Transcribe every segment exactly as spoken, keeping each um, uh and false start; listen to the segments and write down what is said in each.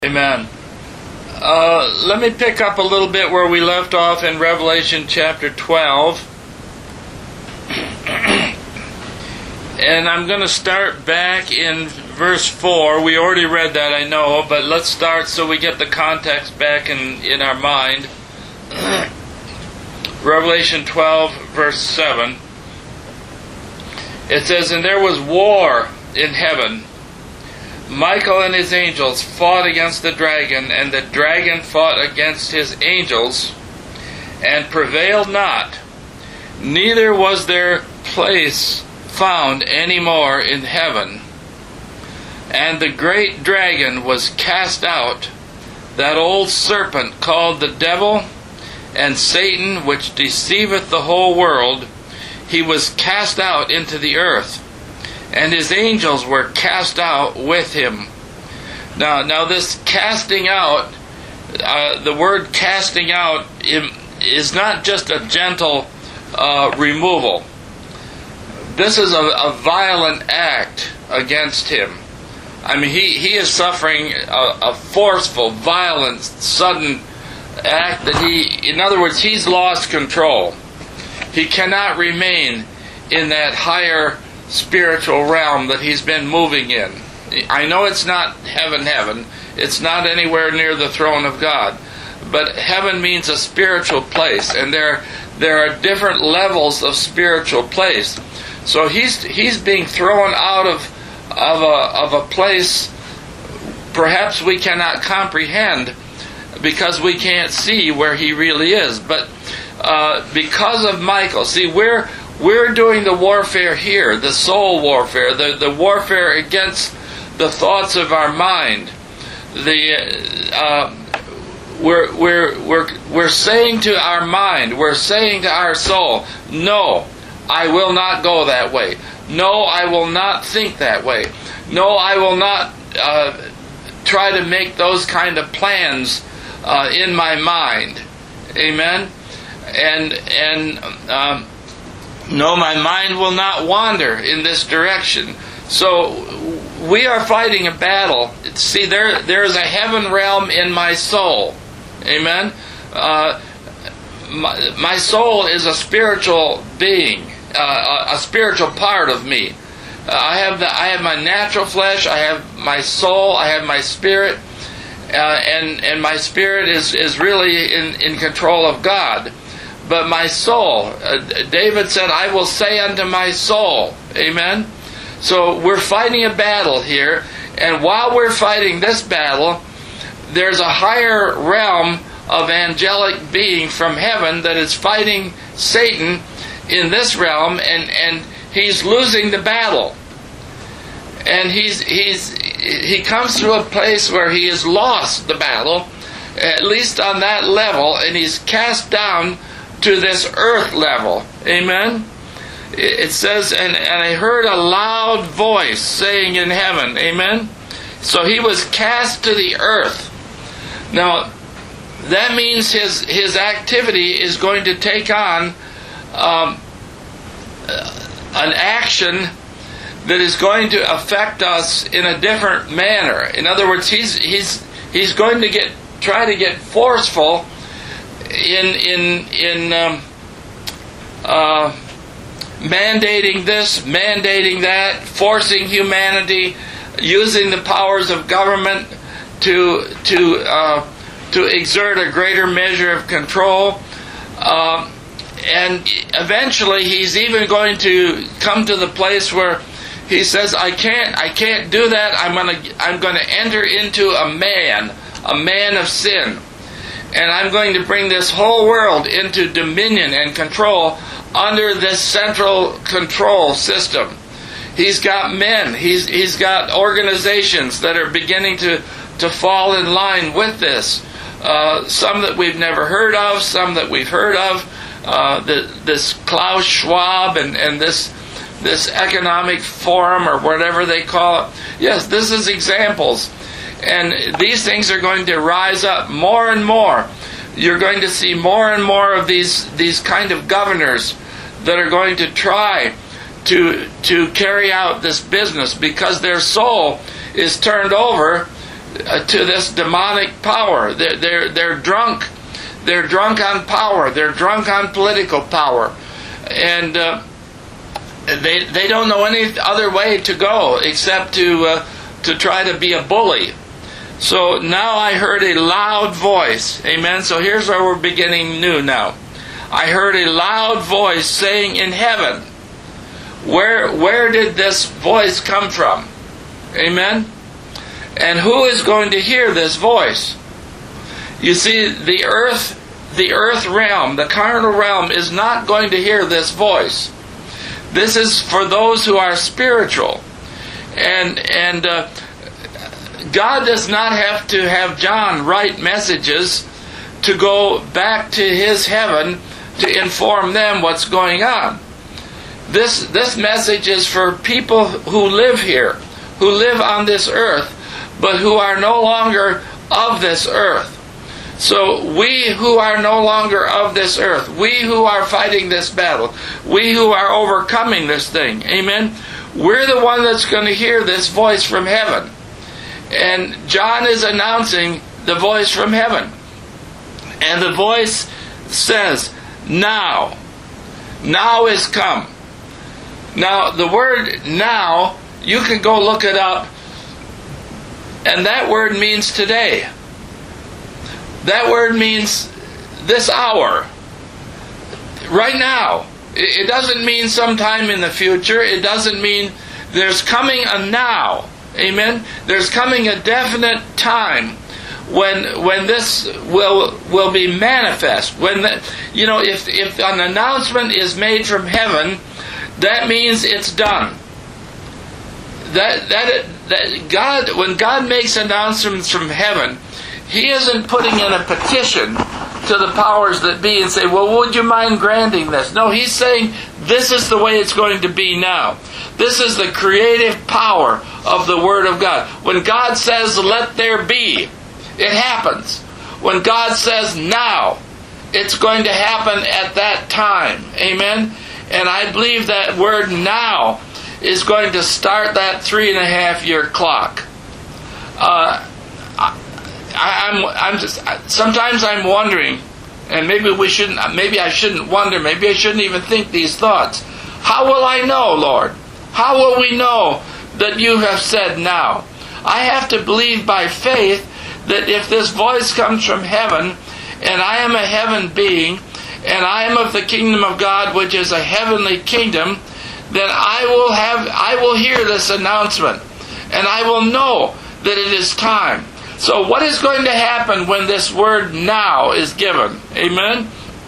Amen. Uh, let me pick up a little bit where we left off in Revelation chapter twelve. And I'm going to start back in verse four. We already read that, I know, but let's start so we get the context back in, in our mind. Revelation twelve, verse seven. It says, "And there was war in heaven. Michael and his angels fought against the dragon, and the dragon fought against his angels, and prevailed not. Neither was their place found any more in heaven. And the great dragon was cast out, that old serpent called the devil and Satan, which deceiveth the whole world. He was cast out into the earth, and his angels were cast out with him." Now, now this casting out, uh, the word casting out is not just a gentle uh, removal. This is a, a violent act against him. I mean, he, he is suffering a, a forceful, violent, sudden act that he, in other words, he's lost control. He cannot remain in that higher spiritual realm that he's been moving in. I know it's not heaven, heaven. It's not anywhere near the throne of God. But heaven means a spiritual place, and there there are different levels of spiritual place. So he's he's being thrown out of of a of a place perhaps we cannot comprehend because we can't see where he really is. But uh, because of Michael, see, we're We're doing the warfare here, the soul warfare, the, the warfare against the thoughts of our mind. The uh, we're we're we're we're saying to our mind, we're saying to our soul, "No, I will not go that way. No, I will not think that way. No, I will not uh, try to make those kind of plans uh, in my mind." Amen. And and. Um, No, my mind will not wander in this direction. So we are fighting a battle. See, there there is a heaven realm in my soul. Amen? Uh, my, my soul is a spiritual being, uh, a, a spiritual part of me. Uh, I have the I have my natural flesh, I have my soul, I have my spirit, uh, and and my spirit is, is really in, in control of God. But my soul, uh, David said, "I will say unto my soul." Amen? So we're fighting a battle here. And while we're fighting this battle, there's a higher realm of angelic being from heaven that is fighting Satan in this realm. And, and he's losing the battle. And he's he's he comes to a place where he has lost the battle, at least on that level. And he's cast down to this earth level. Amen? It says, and, and I heard a loud voice saying in heaven. Amen? So he was cast to the earth. Now, that means his, his activity is going to take on um, an action that is going to affect us in a different manner. In other words, he's he's he's going to get try to get forceful in in in um, uh, mandating this, mandating that, forcing humanity, using the powers of government to to uh, to exert a greater measure of control, uh, and eventually he's even going to come to the place where he says, "I can't, I can't do that. I'm gonna, I'm gonna enter into a man, a man of sin. And I'm going to bring this whole world into dominion and control under this central control system." He's got men. He's he's got organizations that are beginning to, to fall in line with this. Uh, some that we've never heard of, some that we've heard of. Uh, the, this Klaus Schwab and, and this this economic forum or whatever they call it. Yes, this is examples. And these things are going to rise up more and more. You're going to see more and more of these these kind of governors that are going to try to to carry out this business because their soul is turned over uh, to this demonic power. They're, they're, they're drunk. They're drunk on power. They're drunk on political power. And uh, they they don't know any other way to go except to uh, to try to be a bully. So now I heard a loud voice. Amen. So here's where we're beginning new now. I heard a loud voice saying in heaven. Where where did this voice come from? Amen. And who is going to hear this voice? You see, the earth, the earth realm, the carnal realm is not going to hear this voice. This is for those who are spiritual. And and uh, God does not have to have John write messages to go back to his heaven to inform them what's going on. This this message is for people who live here, who live on this earth, but who are no longer of this earth. So we who are no longer of this earth, we who are fighting this battle, we who are overcoming this thing, amen, we're the one that's going to hear this voice from heaven. And John is announcing the voice from heaven. And the voice says, now, now is come. Now, the word now, you can go look it up, and that word means today. That word means this hour, right now. It doesn't mean sometime in the future. It doesn't mean there's coming a now. Amen? There's coming a definite time when when this will will be manifest. When the, you know, if if an announcement is made from heaven, that means it's done. That that that God, when God makes announcements from heaven, He isn't putting in a petition to the powers that be and say, well, would you mind granting this? No, He's saying, this is the way it's going to be now. This is the creative power of the Word of God. When God says, let there be, it happens. When God says, now, it's going to happen at that time. Amen? And I believe that word now is going to start that three and a half year clock. Uh, I, I'm, I'm just, sometimes I'm wondering, and maybe we shouldn't, maybe I shouldn't wonder, maybe I shouldn't even think these thoughts. How will I know, Lord? How will we know that you have said now? I have to believe by faith that if this voice comes from heaven, and I am a heaven being, and I am of the kingdom of God, which is a heavenly kingdom, then I will have, I will hear this announcement, and I will know that it is time. So what is going to happen when this word now is given? Amen?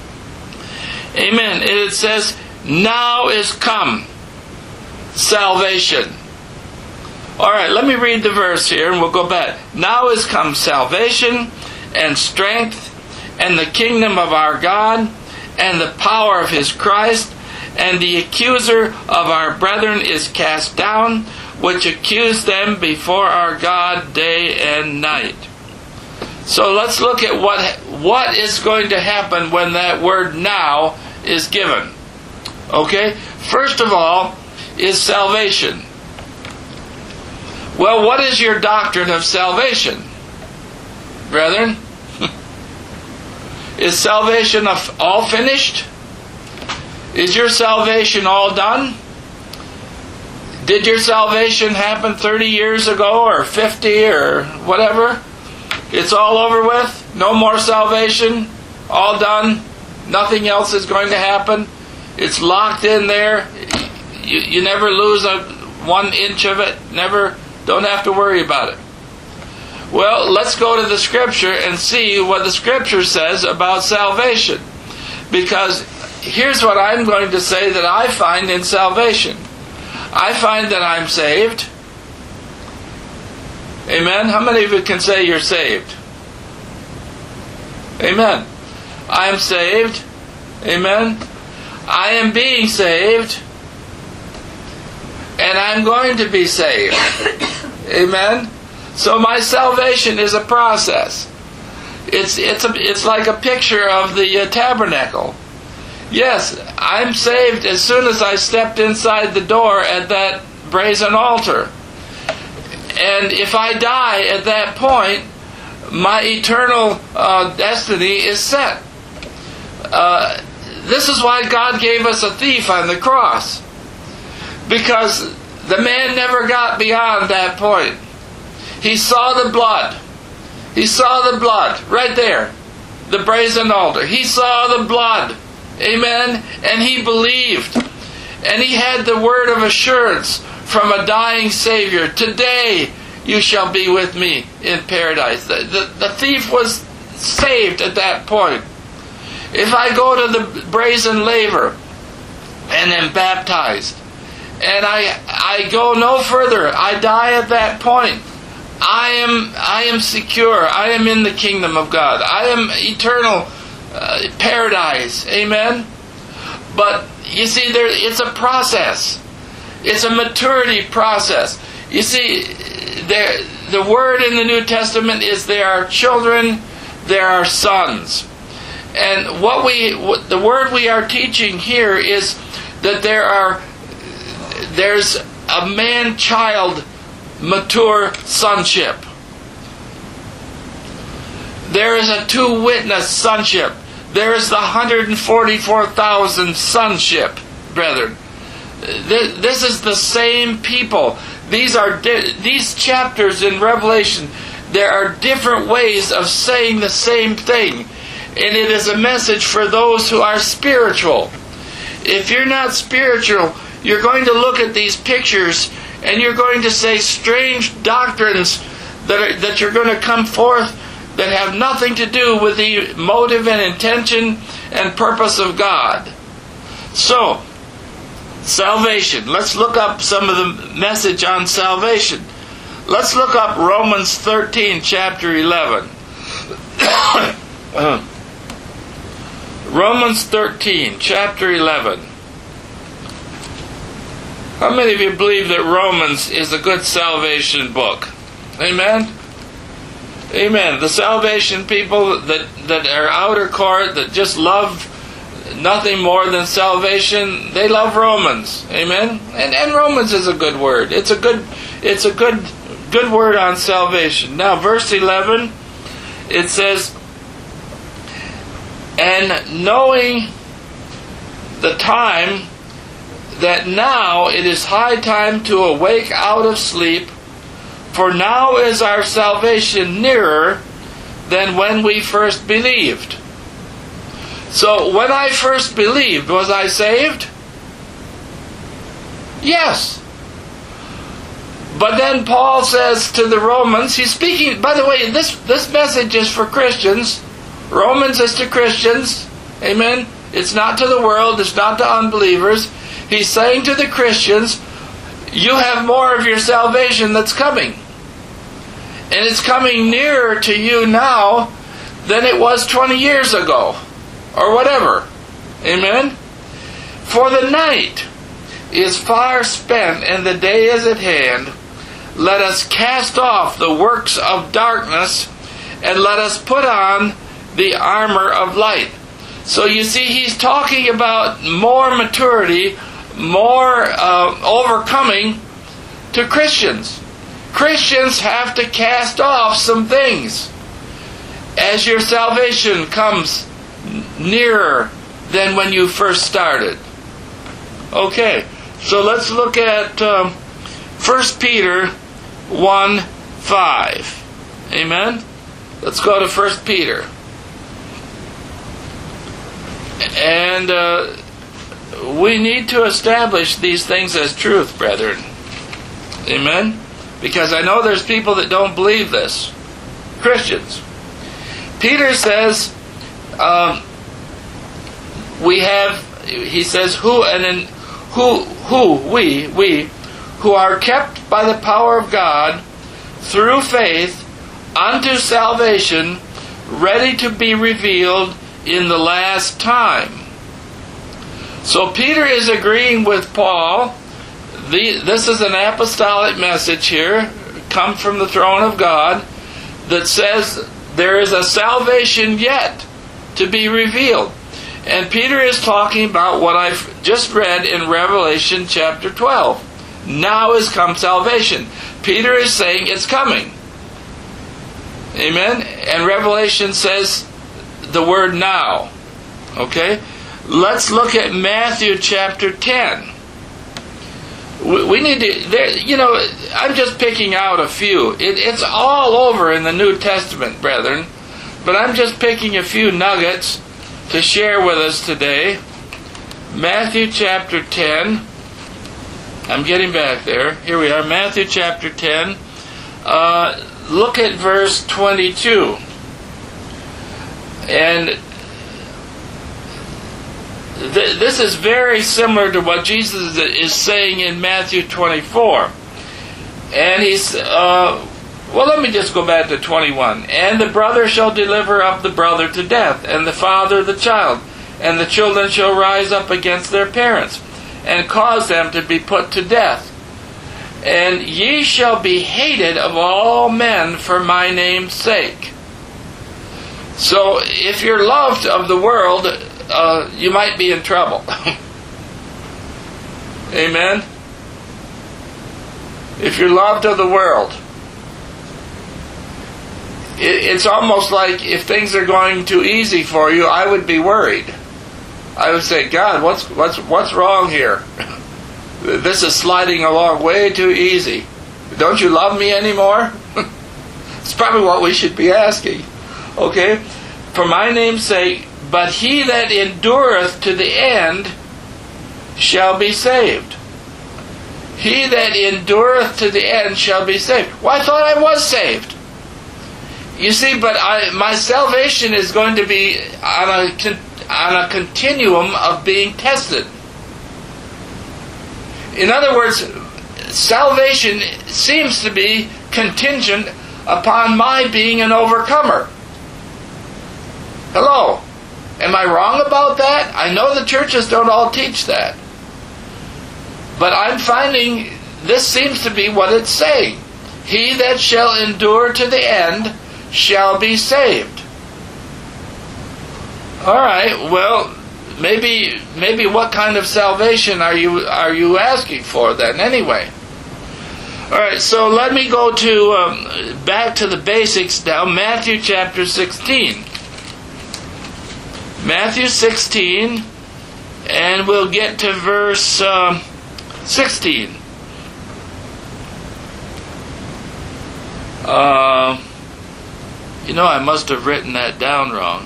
Amen. It says, now is come salvation. Alright, let me read the verse here and we'll go back. Now is come salvation and strength and the kingdom of our God and the power of His Christ, and the accuser of our brethren is cast down, which accused them before our God day and night. So let's look at what what is going to happen when that word now is given. Okay? First of all is salvation. Well, what is your doctrine of salvation, brethren? Is salvation all finished? Is your salvation all done? Did your salvation happen thirty years ago or fifty or whatever? It's all over with? No more salvation? All done? Nothing else is going to happen? It's locked in there? You, you never lose a one inch of it? Never? Don't have to worry about it. Well, let's go to the Scripture and see what the Scripture says about salvation. Because here's what I'm going to say that I find in salvation. I find that I'm saved. Amen? How many of you can say you're saved? Amen. I am saved. Amen. I am being saved. And I'm going to be saved. Amen. So my salvation is a process. It's it's a, it's like a picture of the uh, tabernacle. Yes, I'm saved as soon as I stepped inside the door at that brazen altar. And if I die at that point, my eternal uh, destiny is set. Uh, this is why God gave us a thief on the cross. Because the man never got beyond that point. He saw the blood. He saw the blood right there. The brazen altar. He saw the blood. Amen. And he believed. And he had the word of assurance from a dying Savior. Today you shall be with me in paradise. The, the, the thief was saved at that point. If I go to the brazen laver and am baptized, and I I go no further, I die at that point, I am I am secure. I am in the kingdom of God. I am eternal uh, paradise. Amen. But you see, there it's a process. It's a maturity process. You see, there the word in the New Testament is there are children, there are sons, and what we what, the word we are teaching here is that there are there's a man-child mature sonship. There is a two-witness sonship. There is the one hundred forty-four thousand sonship, brethren. This is the same people. These are di- these chapters in Revelation. There are different ways of saying the same thing, and it is a message for those who are spiritual. If you're not spiritual, you're going to look at these pictures and you're going to say strange doctrines that are, that you're going to come forth that have nothing to do with the motive and intention and purpose of God. So, salvation. Let's look up some of the message on salvation. Let's look up Romans thirteen, chapter eleven. Romans thirteen, chapter eleven. How many of you believe that Romans is a good salvation book? Amen? Amen. The salvation people that, that are outer court, that just love nothing more than salvation, they love Romans. Amen? And and Romans is a good word. It's a good it's a good good word on salvation. Now verse eleven, it says, and knowing the time, that now it is high time to awake out of sleep, for now is our salvation nearer than when we first believed. So when I first believed, was I saved? Yes. But then Paul says to the Romans, he's speaking, by the way, this, this message is for Christians. Romans is to Christians. Amen. It's not to the world. It's not to unbelievers. He's saying to the Christians, you have more of your salvation that's coming. And it's coming nearer to you now than it was twenty years ago. Or whatever. Amen? For the night is far spent and the day is at hand. Let us cast off the works of darkness and let us put on the armor of light. So you see, he's talking about more maturity, more uh, overcoming to Christians. Christians have to cast off some things as your salvation comes nearer than when you first started. Okay, so let's look at um, First Peter one five. Amen? Let's go to First Peter. And uh, we need to establish these things as truth, brethren. Amen? Because I know there's people that don't believe this. Christians. Peter says, um, we have, he says, who, and then, who, who, we, we, who are kept by the power of God through faith unto salvation, ready to be revealed in the last time. So Peter is agreeing with Paul. The, this is an apostolic message here, come from the throne of God, that says there is a salvation yet to be revealed. And Peter is talking about what I've just read in Revelation chapter twelve. Now is come salvation. Peter is saying it's coming. Amen? And Revelation says the word now. Okay? Let's look at Matthew chapter ten. We need to, there, you know, I'm just picking out a few. It, it's all over in the New Testament, brethren. But I'm just picking a few nuggets to share with us today. Matthew chapter ten. I'm getting back there. Here we are, Matthew chapter ten. Uh, look at verse twenty-two. And th- this is very similar to what Jesus is saying in Matthew twenty-four. And he's, uh, well, let me just go back to twenty-one. And the brother shall deliver up the brother to death, and the father the child. And the children shall rise up against their parents, and cause them to be put to death. And ye shall be hated of all men for my name's sake. So, if you're loved of the world, uh, you might be in trouble. Amen? If you're loved of the world, it, it's almost like if things are going too easy for you, I would be worried. I would say, God, what's what's what's wrong here? This is sliding along way too easy. Don't you love me anymore? It's probably what we should be asking. Okay? For my name's sake, but he that endureth to the end shall be saved. He that endureth to the end shall be saved. Well, I thought I was saved. You see, but I, my salvation is going to be on a on a continuum of being tested. In other words, salvation seems to be contingent upon my being an overcomer. Hello? Am I wrong about that? I know the churches don't all teach that. But I'm finding this seems to be what it's saying. He that shall endure to the end shall be saved. All right, well, maybe maybe what kind of salvation are you are you asking for then anyway? All right, so let me go to um, back to the basics now. Matthew chapter sixteen. Matthew sixteen, and we'll get to verse um, sixteen. Uh, you know, I must have written that down wrong.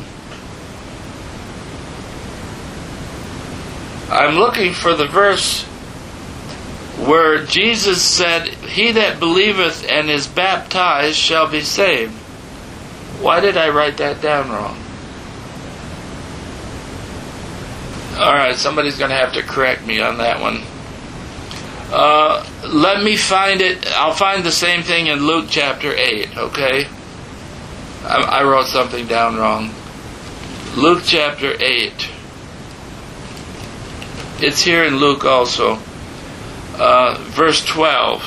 I'm looking for the verse where Jesus said, he that believeth and is baptized shall be saved. Why did I write that down wrong? Alright, somebody's going to have to correct me on that one. Uh, let me find it. I'll find the same thing in Luke chapter eight, okay? I, I wrote something down wrong. Luke chapter eight. It's here in Luke also. Uh, verse twelve.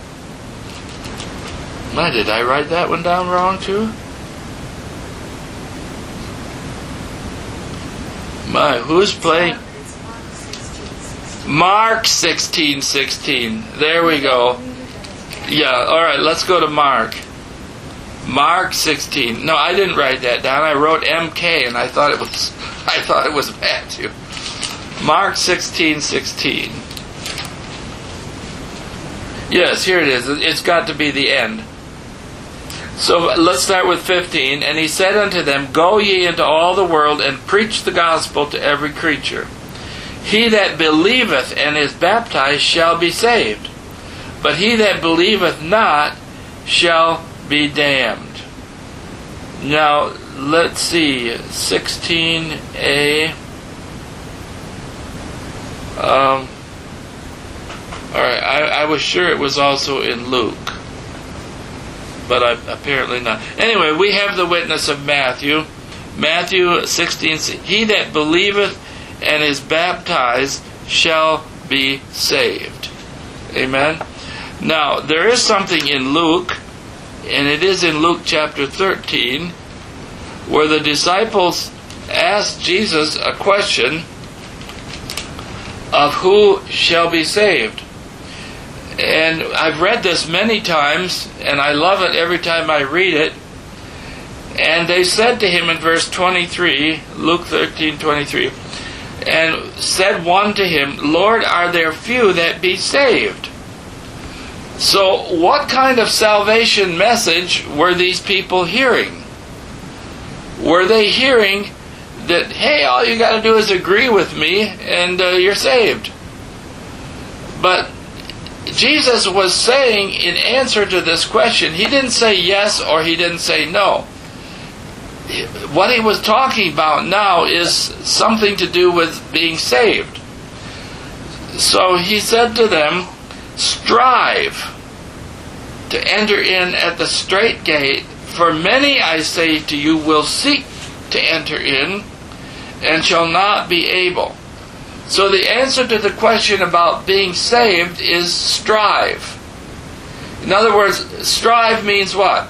Why did I write that one down wrong too? My, who's playing? Mark sixteen sixteen. There we go. Yeah, alright, let's go to Mark. Mark sixteen. No, I didn't write that down. I wrote M K and I thought it was I thought it was Matthew. Mark sixteen sixteen. Yes, here it is. It's got to be the end. So let's start with fifteen. And he said unto them, go ye into all the world and preach the gospel to every creature. He that believeth and is baptized shall be saved, but he that believeth not shall be damned. Now, let's see, sixteen a. Um, Alright, I, I was sure it was also in Luke, but I, apparently not. Anyway, we have the witness of Matthew. Matthew sixteen, he that believeth and is baptized shall be saved. Amen? Now, there is something in Luke, and it is in Luke chapter thirteen, where the disciples asked Jesus a question of who shall be saved. And I've read this many times, and I love it every time I read it. And they said to him in verse twenty-three, Luke thirteen twenty-three, and said one to him, Lord, are there few that be saved? So what kind of salvation message were these people hearing? Were they hearing that, hey, all you got to do is agree with me and uh, you're saved? But Jesus was saying in answer to this question, he didn't say yes or he didn't say no. What he was talking about now is something to do with being saved. So he said to them, strive to enter in at the strait gate, for many, I say to you, will seek to enter in and shall not be able. So the answer to the question about being saved is strive. In other words, strive means what?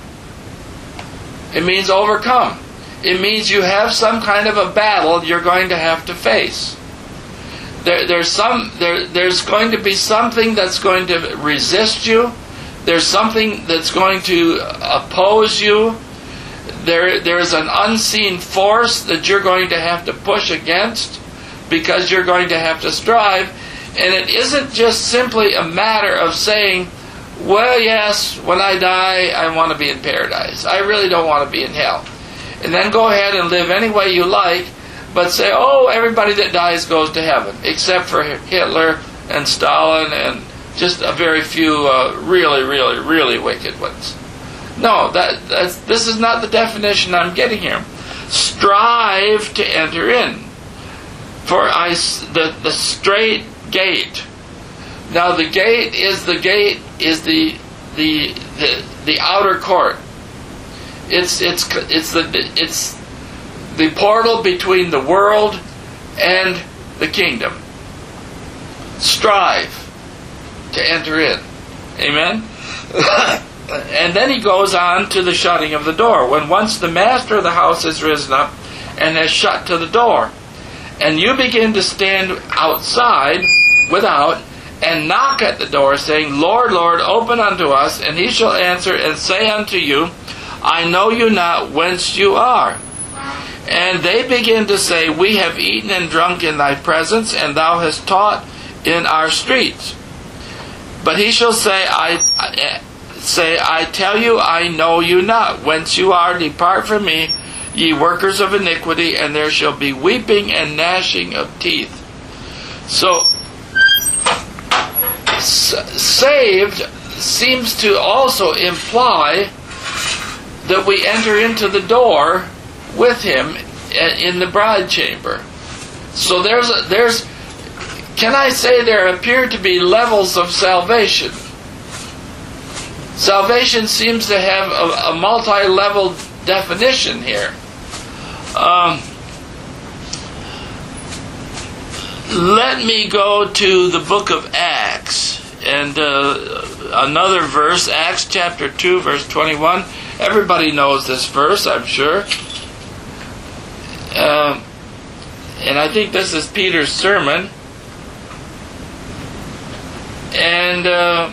It means overcome. It means you have some kind of a battle you're going to have to face. There, there's some, there, there's going to be something that's going to resist you. There's something that's going to oppose you. There, there's an unseen force that you're going to have to push against because you're going to have to strive. And it isn't just simply a matter of saying, well, yes, when I die, I want to be in paradise. I really don't want to be in hell. And then go ahead and live any way you like, but say, oh, everybody that dies goes to heaven, except for Hitler and Stalin and just a very few uh, really, really, really wicked ones. No, that that's, this is not the definition I'm getting here. Strive to enter in. For I, the, the strait gate. Now the gate is the gate is the the the, the outer court. It's it's it's the it's the portal between the world and the kingdom. Strive to enter in. Amen? And then he goes on to the shutting of the door. When once the master of the house has risen up and has shut to the door, and you begin to stand outside, without, and knock at the door, saying, Lord, Lord, open unto us, and he shall answer and say unto you, I know you not whence you are. And they begin to say, we have eaten and drunk in thy presence, and thou hast taught in our streets. But he shall say, I say, I tell you, I know you not whence you are. Depart from me, ye workers of iniquity, and there shall be weeping and gnashing of teeth. So, saved seems to also imply that we enter into the door with him in the bride chamber. So there's a, there's can I say there appear to be levels of salvation. Salvation seems to have a, a multi-level definition here. Um, let me go to the book of Acts and uh, another verse, Acts chapter two, verse twenty-one. Everybody knows this verse, I'm sure. Um, and I think this is Peter's sermon. And uh,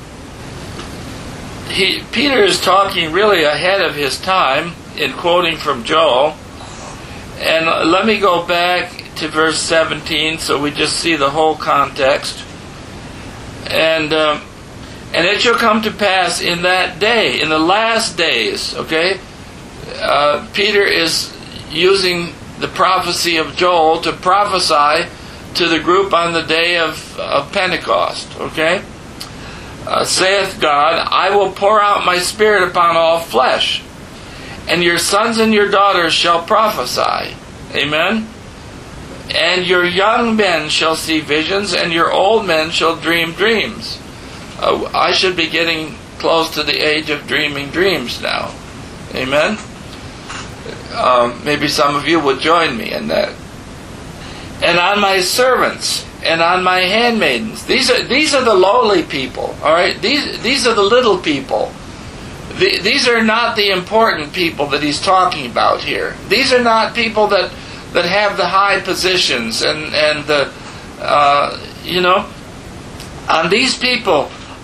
he, Peter is talking really ahead of his time in quoting from Joel. And let me go back to verse seventeen so we just see the whole context. And um, and it shall come to pass in that day, in the last days, okay? Uh, Peter is using the prophecy of Joel to prophesy to the group on the day of, of Pentecost, okay? Uh, saith God, I will pour out my spirit upon all flesh, and your sons and your daughters shall prophesy. Amen? And your young men shall see visions, and your old men shall dream dreams. Uh, I should be getting close to the age of dreaming dreams now. Amen? Um, maybe some of you would join me in that. And on my servants and on my handmaidens. These are these are the lowly people. All right, these these are the little people. The, these are not the important people that he's talking about here. These are not people that that have the high positions and and the uh, you know. On these people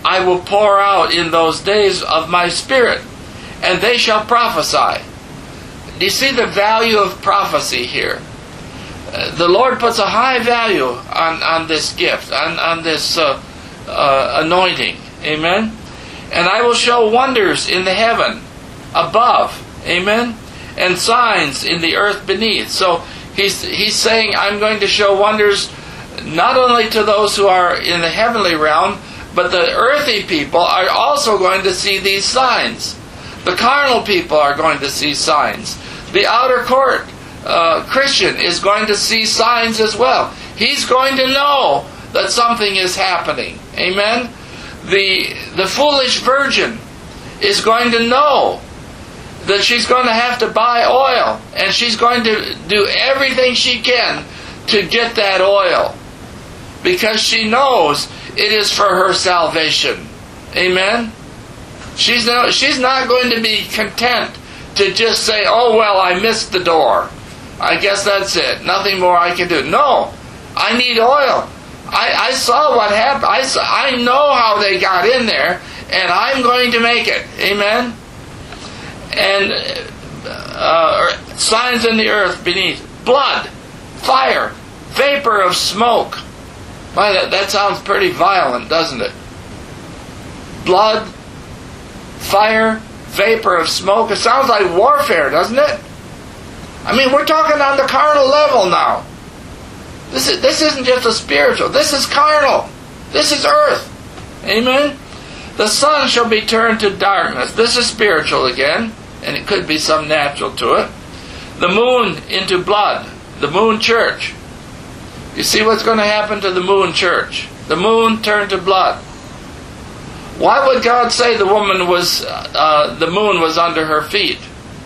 I will pour out in those days of my Spirit, and they shall prophesy. Do you see the value of prophecy here? Uh, the Lord puts a high value on, on this gift, on, on this uh, uh, anointing. Amen? And I will show wonders in the heaven above. Amen? And signs in the earth beneath. So he's, he's saying, I'm going to show wonders not only to those who are in the heavenly realm, but the earthly people are also going to see these signs. The carnal people are going to see signs. The outer court uh, Christian is going to see signs as well. He's going to know that something is happening. Amen? The, the foolish virgin is going to know that she's going to have to buy oil, and she's going to do everything she can to get that oil, because she knows it is for her salvation. Amen? She's not, she's not going to be content to just say, oh, well, I missed the door. I guess that's it. Nothing more I can do. No, I need oil. I, I saw what happened. I, saw, I know how they got in there, and I'm going to make it. Amen? And uh, signs in the earth beneath. Blood, fire, vapor of smoke. Why, that, that sounds pretty violent, doesn't it? Blood, fire, vapor of smoke. It sounds like warfare, doesn't it? I mean, we're talking on the carnal level now. This is this isn't just a spiritual. This is carnal. This is earth. Amen? The sun shall be turned to darkness. This is spiritual again, and it could be some natural to it. The moon into blood. The moon church. You see what's going to happen to the moon church? The moon turned to blood. Why would God say the woman was, uh, the moon was under her feet?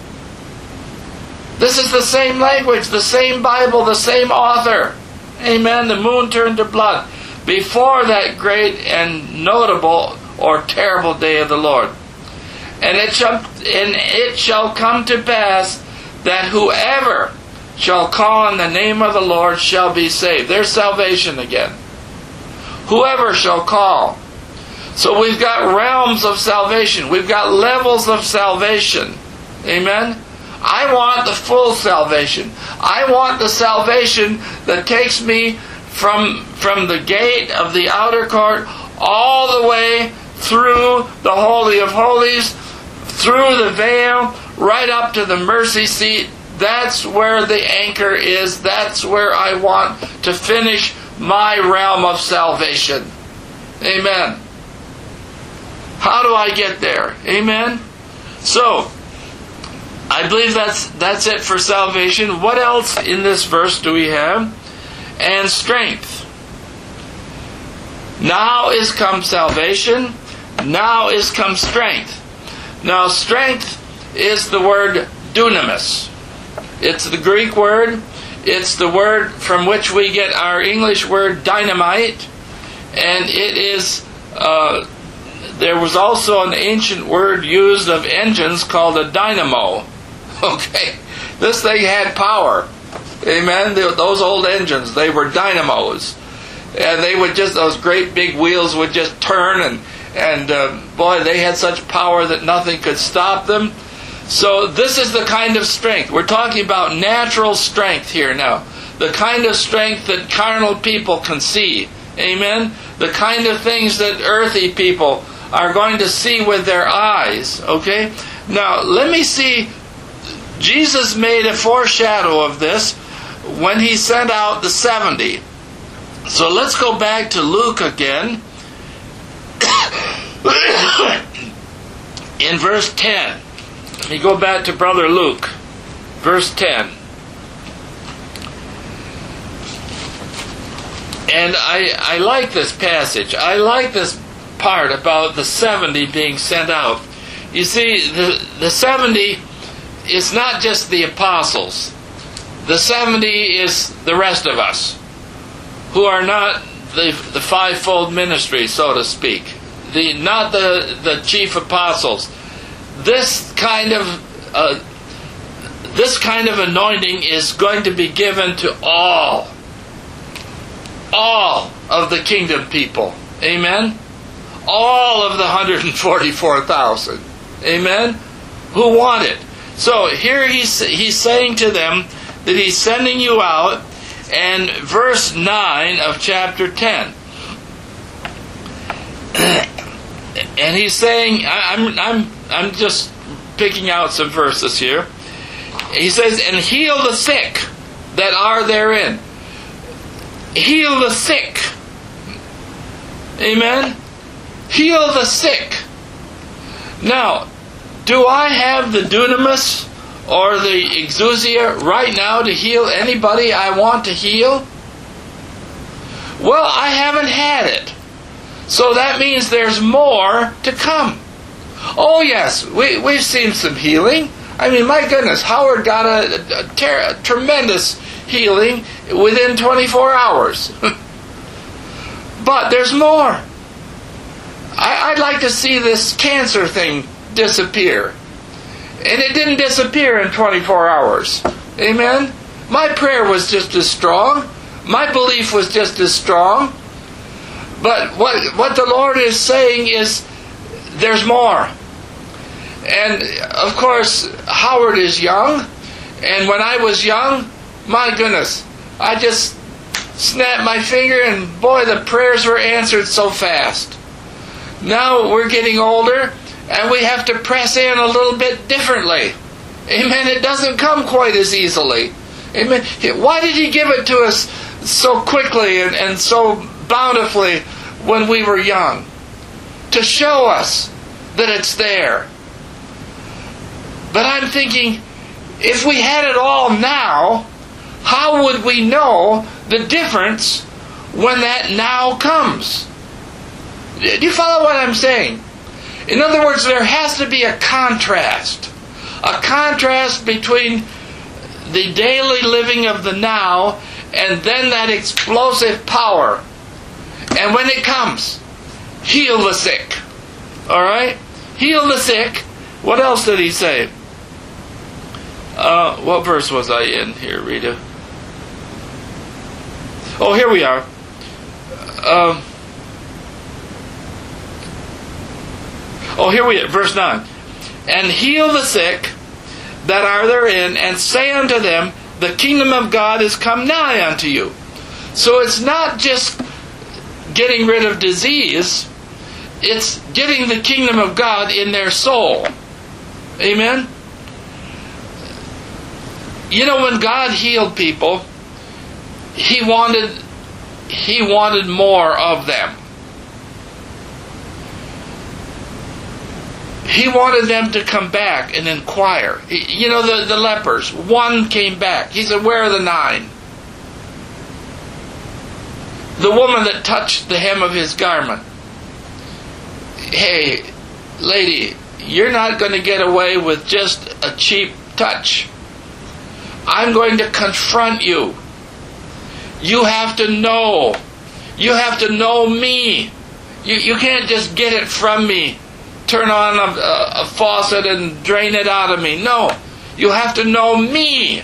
This is the same language, the same Bible, the same author. Amen. The moon turned to blood before that great and notable or terrible day of the Lord. And it shall, and it shall come to pass that whoever shall call on the name of the Lord shall be saved. There's salvation again. Whoever shall call. So we've got realms of salvation. We've got levels of salvation. Amen? I want the full salvation. I want the salvation that takes me from, from the gate of the outer court all the way through the Holy of Holies, through the veil, right up to the mercy seat. That's where the anchor is. That's where I want to finish my realm of salvation. Amen. How do I get there? Amen? So, I believe that's that's it for salvation. What else in this verse do we have? And strength. Now is come salvation. Now is come strength. Now, strength is the word dunamis. It's the Greek word. It's the word from which we get our English word dynamite. And it is... Uh, There was also an ancient word used of engines called a dynamo. Okay, this thing had power. Amen. Those old engines, they were dynamos, and they would just those great big wheels would just turn, and and uh, boy, they had such power that nothing could stop them. So this is the kind of strength we're talking about. Natural strength here now, the kind of strength that carnal people can see. Amen. The kind of things that earthly people are going to see with their eyes. Okay? Now, let me see. Jesus made a foreshadow of this when he sent out the seventy. So let's go back to Luke again. In verse ten. Let me go back to Brother Luke. Verse ten. And I, I like this passage. I like this part about the seventy being sent out. You see, the, the seventy is not just the apostles. The seventy is the rest of us, who are not the, the fivefold ministry, so to speak. The, not the, the chief apostles. This kind of uh, this kind of anointing is going to be given to all. All of the kingdom people. Amen? all of the one hundred forty-four thousand. Amen? Who want it. So here he's, he's saying to them that he's sending you out. And verse nine of chapter ten. And he's saying, I'm, I'm, I'm just picking out some verses here. He says, and heal the sick that are therein. Heal the sick. Amen? Heal the sick. Now, do I have the dunamis or the exousia right now to heal anybody I want to heal? Well, I haven't had it. So that means there's more to come. Oh yes, we, we've seen some healing. I mean, my goodness, Howard got a, a, ter- a tremendous healing within twenty-four hours. But there's more. I, I'd like to see this cancer thing disappear. And it didn't disappear in twenty-four hours. Amen? My prayer was just as strong. My belief was just as strong. But what, what the Lord is saying is, there's more. And, of course, Howard is young. And when I was young, my goodness, I just snapped my finger and, boy, the prayers were answered so fast. Now we're getting older, and we have to press in a little bit differently. Amen. It doesn't come quite as easily. Amen. Why did He give it to us so quickly and, and so bountifully when we were young? To show us that it's there. But I'm thinking, if we had it all now, how would we know the difference when that now comes? Do you follow what I'm saying? In other words, there has to be a contrast. A contrast between the daily living of the now and then that explosive power. And when it comes, heal the sick. Alright? Heal the sick. What else did He say? Uh, what verse was I in here, Rita? Oh, here we are. Um... Oh, here we are, verse nine. And heal the sick that are therein, and say unto them, the kingdom of God is come nigh unto you. So it's not just getting rid of disease, it's getting the kingdom of God in their soul. Amen? You know, when God healed people, He wanted, He wanted more of them. He wanted them to come back and inquire. You know, the, the lepers, one came back. He said, where are the nine? The woman that touched the hem of His garment. Hey, lady, you're not going to get away with just a cheap touch. I'm going to confront you. You have to know. You have to know me. You, you can't just get it from me. Turn on a, a, a faucet and drain it out of me. No, you have to know me.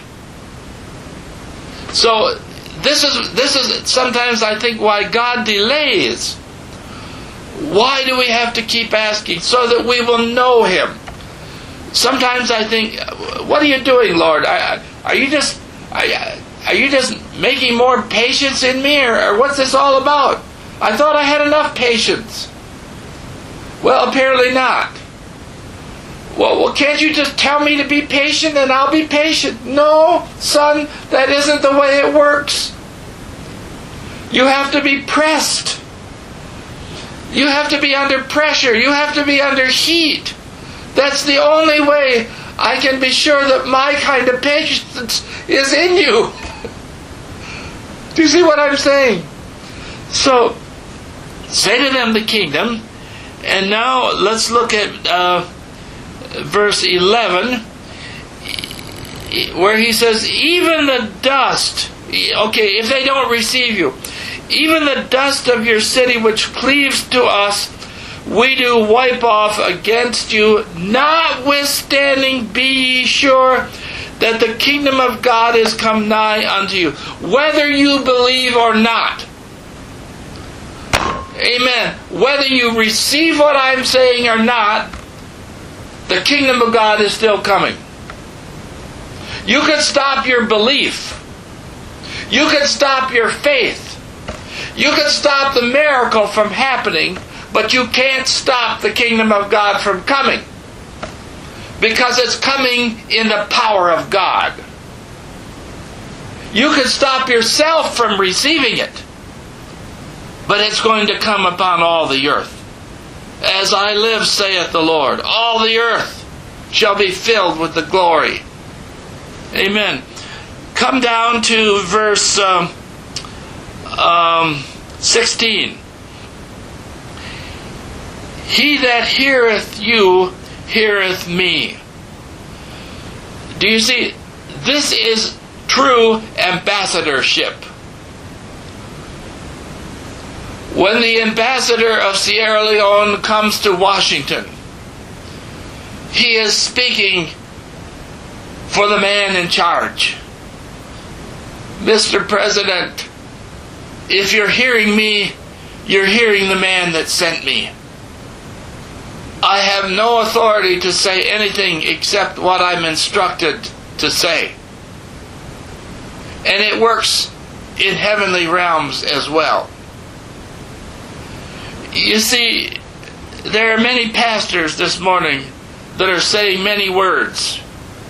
So this is this is sometimes I think why God delays. Why do we have to keep asking? So that we will know Him. Sometimes I think, what are you doing, Lord? I, are you just are, are you just making more patience in me, or, or what's this all about? I thought I had enough patience. Well, apparently not. Well, well, can't you just tell me to be patient and I'll be patient? No, son, that isn't the way it works. You have to be pressed. You have to be under pressure. You have to be under heat. That's the only way I can be sure that my kind of patience is in you. Do you see what I'm saying? So, say to them the kingdom. And now let's look at uh, verse eleven, where he says, even the dust, okay, if they don't receive you, even the dust of your city which cleaves to us, we do wipe off against you, notwithstanding be ye sure that the kingdom of God is come nigh unto you, whether you believe or not. Amen. Whether you receive what I'm saying or not, the kingdom of God is still coming. You could stop your belief. You could stop your faith. You could stop the miracle from happening, but you can't stop the kingdom of God from coming. Because it's coming in the power of God. You could stop yourself from receiving it, but it's going to come upon all the earth. As I live, saith the Lord, all the earth shall be filled with the glory. Amen. Come down to verse um, um, sixteen. He that heareth you heareth me. Do you see? This is true ambassadorship. When the ambassador of Sierra Leone comes to Washington, he is speaking for the man in charge. Mister President, if you're hearing me, you're hearing the man that sent me. I have no authority to say anything except what I'm instructed to say. And it works in heavenly realms as well. You see, there are many pastors this morning that are saying many words.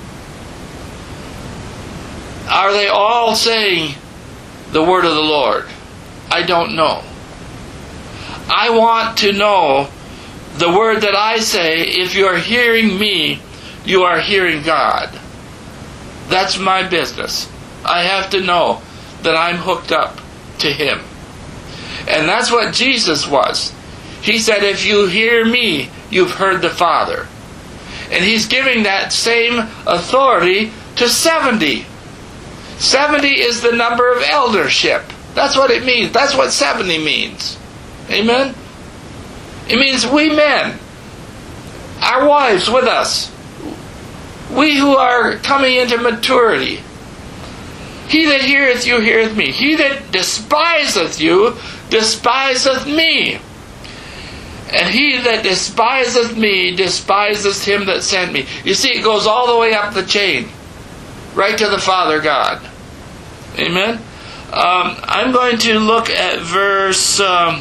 Are they all saying the word of the Lord? I don't know. I want to know the word that I say. If you're hearing me, you are hearing God. That's my business. I have to know that I'm hooked up to Him. And that's what Jesus was. He said, if you hear me, you've heard the Father. And He's giving that same authority to seventy. seventy is the number of eldership. That's what it means. That's what seventy means. Amen? It means we men, our wives with us, we who are coming into maturity. He that heareth you heareth me. He that despiseth you despiseth me. And he that despiseth me despiseth him that sent me. You see, it goes all the way up the chain, right to the Father God. Amen? Um, I'm going to look at verse um,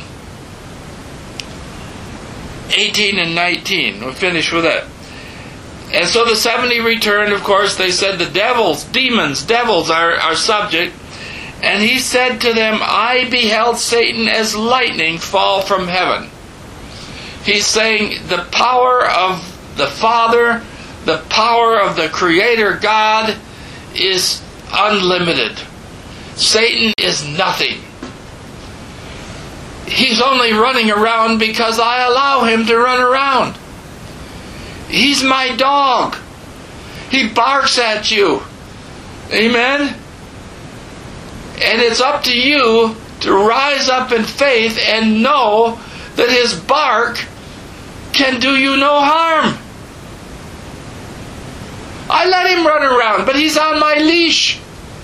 eighteen and nineteen. We'll finish with that. And so the seventy returned. Of course, they said the devils, demons, devils are our subject. And he said to them, I beheld Satan as lightning fall from heaven. He's saying the power of the Father, the power of the Creator God is unlimited. Satan is nothing. He's only running around because I allow him to run around. He's my dog. He barks at you. Amen? And it's up to you to rise up in faith and know that his bark can do you no harm. I let him run around, but he's on my leash.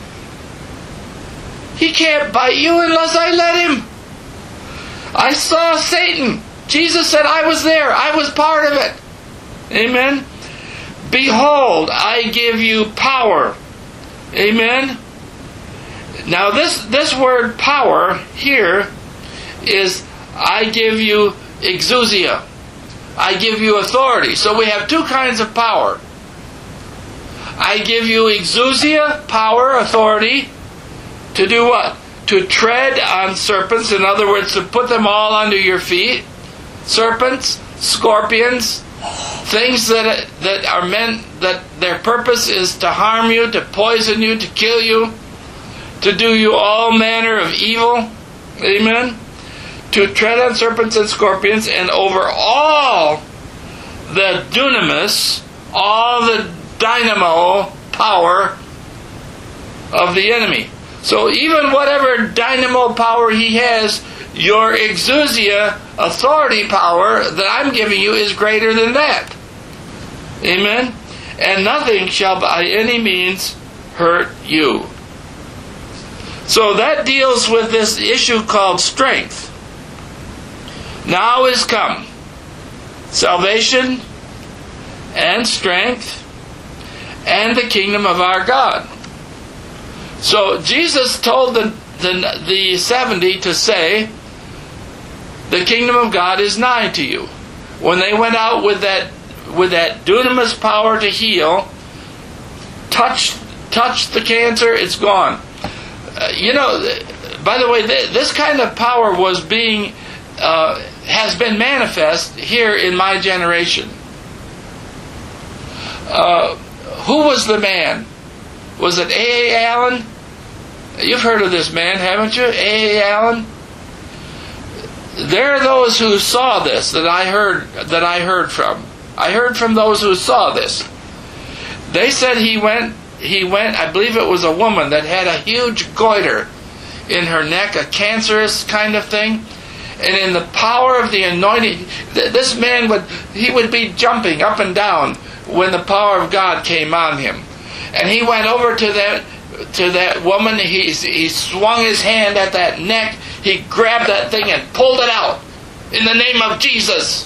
He can't bite you unless I let him. I saw Satan. Jesus said I was there. I was part of it. Amen? Behold, I give you power. Amen? Now this, this word power here is I give you exousia. I give you authority. So we have two kinds of power. I give you exousia, power, authority, to do what? To tread on serpents. In other words, to put them all under your feet. Serpents, scorpions, things that that are meant, that their purpose is to harm you, to poison you, to kill you, to do you all manner of evil. Amen? To tread on serpents and scorpions, and over all the dunamis, all the dynamo power of the enemy. So even whatever dynamo power he has, your exousia, authority power that I'm giving you is greater than that. Amen? And nothing shall by any means hurt you. So that deals with this issue called strength. Now is come salvation and strength and the kingdom of our God. So Jesus told the, the, the seventy to say, the kingdom of God is nigh to you. When they went out with that with that dunamis power to heal, touch touch the cancer, it's gone. Uh, you know, by the way, th- this kind of power was being uh, has been manifest here in my generation. Uh, who was the man? Was it A A. Allen? You've heard of this man, haven't you? A A. Allen? There are those who saw this that I heard that I heard from. I heard from those who saw this. They said he went he went, I believe it was a woman that had a huge goiter in her neck, a cancerous kind of thing. And in the power of the anointing, this man would he would be jumping up and down when the power of God came on him. And he went over to that to that woman, he, he swung his hand at that neck, he grabbed that thing and pulled it out in the name of Jesus.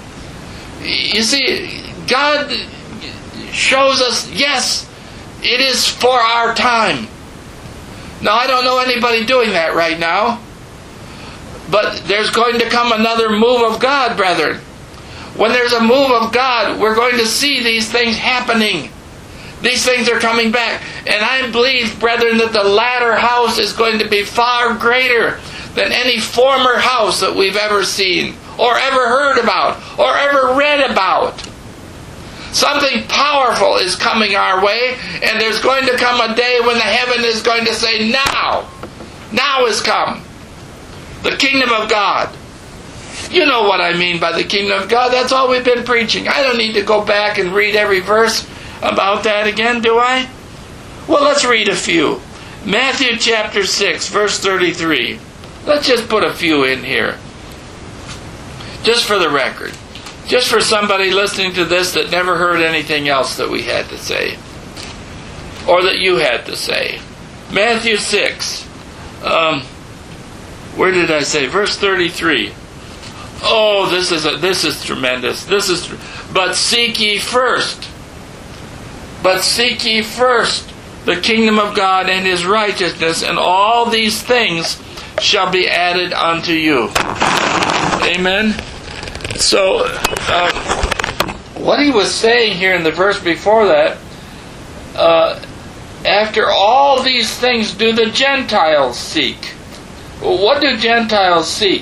You see, God shows us, yes, it is for our time. Now, I don't know anybody doing that right now, but there's going to come another move of God, brethren. When there's a move of God, we're going to see these things happening. These things are coming back. And I believe, brethren, that the latter house is going to be far greater than any former house that we've ever seen, or ever heard about, or ever read about. Something powerful is coming our way, and there's going to come a day when the heaven is going to say, now, now is come the kingdom of God. You know what I mean by the kingdom of God. That's all we've been preaching. I don't need to go back and read every verse about that again, do I? Well, let's read a few. Matthew chapter six, verse thirty-three. Let's just put a few in here. Just for the record. Just for somebody listening to this that never heard anything else that we had to say. Or that you had to say. Matthew six. Um, where did I say? Verse thirty-three. Oh, this is a, this is tremendous. This is but seek ye first. But seek ye first the kingdom of God and His righteousness, and all these things shall be added unto you. Amen. So, uh, what he was saying here in the verse before that, uh, after all these things do the Gentiles seek. Well, what do Gentiles seek?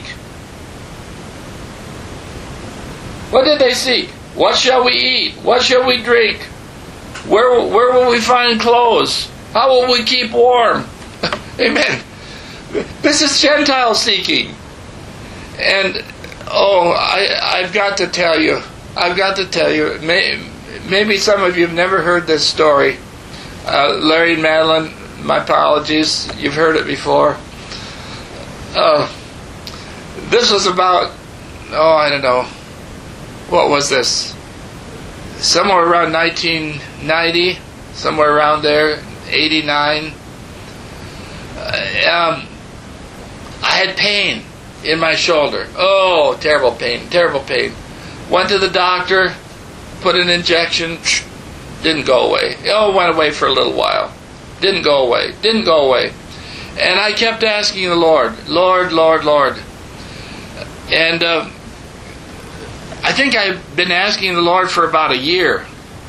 What did they seek? What shall we eat? What shall we drink? Where, where will we find clothes? How will we keep warm? Amen. This is Gentile seeking. And, oh, I, I've got to tell you, I've got to tell you, may, maybe some of you have never heard this story. Uh, Larry and Madeline, my apologies, you've heard it before. Uh, this was about, oh, I don't know, what was this? Somewhere around nineteen ninety, somewhere around there, eighty-nine. Uh, um, I had pain in my shoulder. Oh, terrible pain, terrible pain. Went to the doctor, put an injection, didn't go away. Oh, went away for a little while. Didn't go away, didn't go away. And I kept asking the Lord, Lord, Lord, Lord. And uh, I think I've been asking the Lord for about a year.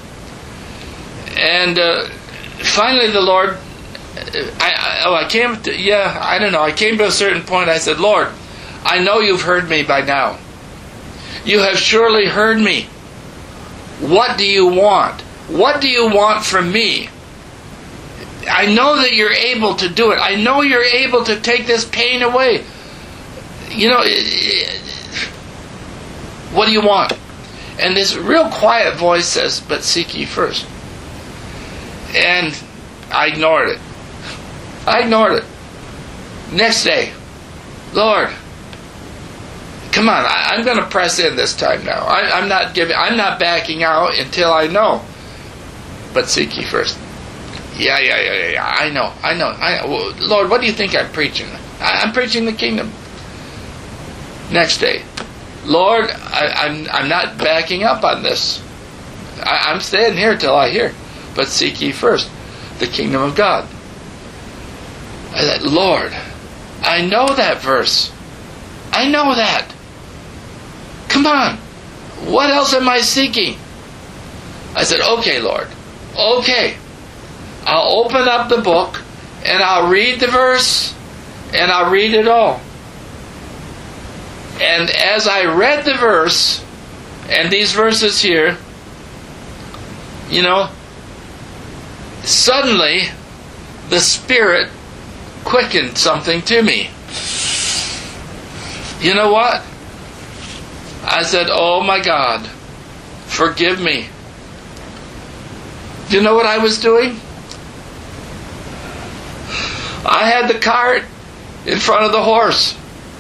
And uh, finally the Lord, I, I, oh, I came to, yeah, I don't know, I came to a certain point. I said, Lord, I know you've heard me by now. You have surely heard me. What do you want? What do you want from me? I know that you're able to do it. I know you're able to take this pain away. You know, it, it, what do you want? And this real quiet voice says, but seek ye first. And I ignored it. I ignored it. Next day, Lord, come on, I, I'm going to press in this time now. I, I'm not giving. I'm not backing out until I know. But seek ye first. Yeah, yeah, yeah, yeah. yeah. I know, I know. I well, Lord, what do you think I'm preaching? I, I'm preaching the kingdom. Next day, Lord, I, I'm, I'm not backing up on this. I, I'm staying here till I hear. But seek ye first the kingdom of God. I said, Lord, I know that verse. I know that. Come on. What else am I seeking? I said, okay, Lord. Okay. I'll open up the book and I'll read the verse and I'll read it all. And as I read the verse, and these verses here, you know, suddenly the Spirit quickened something to me. You know what? I said, oh my God, forgive me. Do you know what I was doing? I had the cart in front of the horse.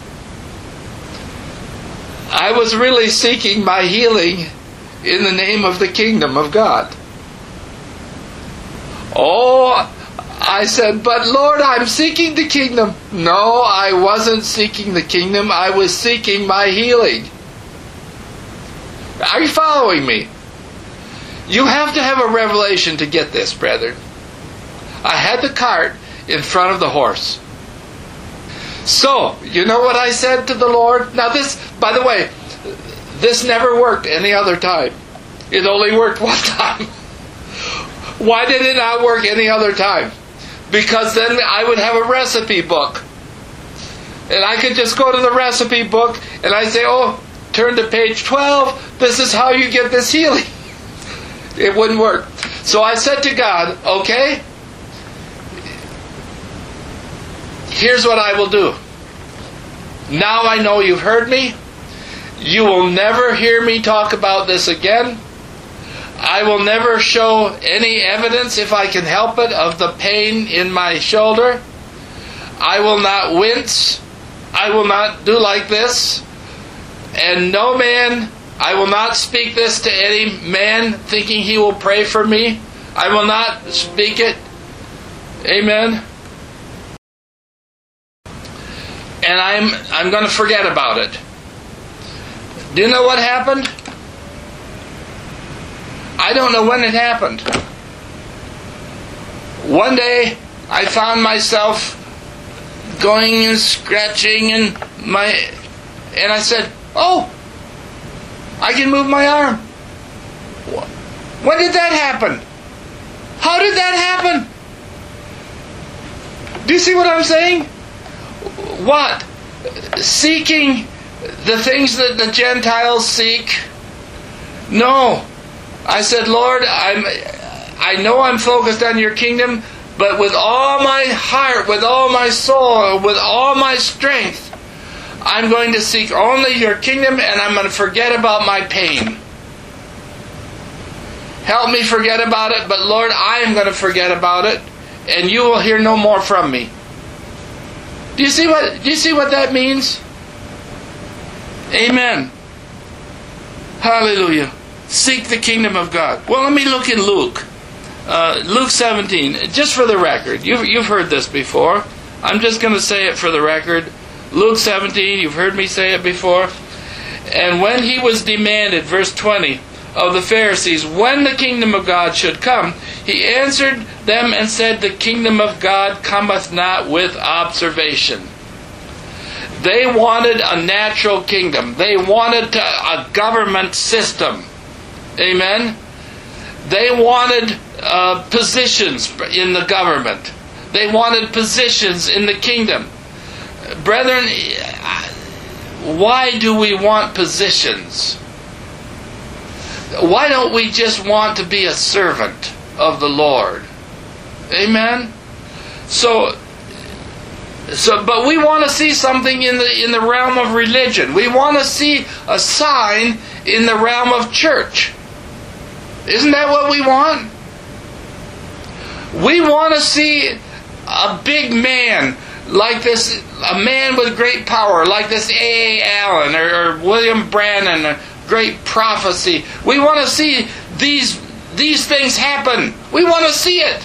I was really seeking my healing in the name of the kingdom of God. Oh, I said, but Lord, I'm seeking the kingdom. No, I wasn't seeking the kingdom. I was seeking my healing. Are you following me? You have to have a revelation to get this, brethren. I had the cart in front of the horse. So, you know what I said to the Lord? Now this, by the way, this never worked any other time. It only worked one time. Why did it not work any other time? Because then I would have a recipe book. And I could just go to the recipe book and I say, oh, turn to page twelve. This is how you get this healing. It wouldn't work. So I said to God, okay, here's what I will do. Now I know you've heard me. You will never hear me talk about this again. I will never show any evidence, if I can help it, of the pain in my shoulder. I will not wince. I will not do like this. And no man, I will not speak this to any man thinking he will pray for me. I will not speak it. Amen. And I'm I'm going to forget about it. Do you know what happened? I don't know when it happened. One day I found myself going and scratching and my and I said, "Oh, I can move my arm." When did that happen? How did that happen? Do you see what I'm saying? What? Seeking the things that the Gentiles seek? No. I said, Lord, I'm, I know I'm focused on your kingdom, but with all my heart, with all my soul, with all my strength, I'm going to seek only your kingdom, and I'm going to forget about my pain. Help me forget about it, but Lord, I am going to forget about it, and you will hear no more from me. Do you see what, do you see what that means? Amen. Hallelujah. Seek the kingdom of God. Well, let me look in Luke. Uh, Luke seventeen. Just for the record. You've, you've heard this before. I'm just going to say it for the record. Luke seventeen. You've heard me say it before. And when he was demanded, verse twenty, of the Pharisees, when the kingdom of God should come, he answered them and said, the kingdom of God cometh not with observation. They wanted a natural kingdom. They wanted to, a government system. Amen? They wanted uh, positions in the government. They wanted positions in the kingdom. Brethren, why do we want positions? Why don't we just want to be a servant of the Lord? Amen? So, so, but we want to see something in the in the realm of religion. We want to see a sign in the realm of church. Isn't that what we want? We want to see a big man like this, a man with great power, like this A A Allen or, or William Branham, a great prophecy. We want to see these these things happen. We want to see it.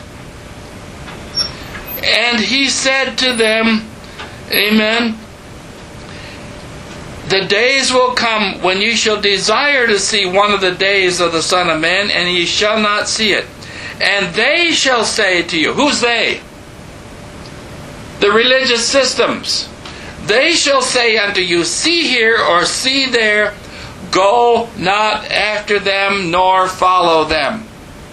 And he said to them, amen, the days will come when you shall desire to see one of the days of the Son of Man, and ye shall not see it. And they shall say to you," who's they? The religious systems. "They shall say unto you, See here, or see there, go not after them, nor follow them."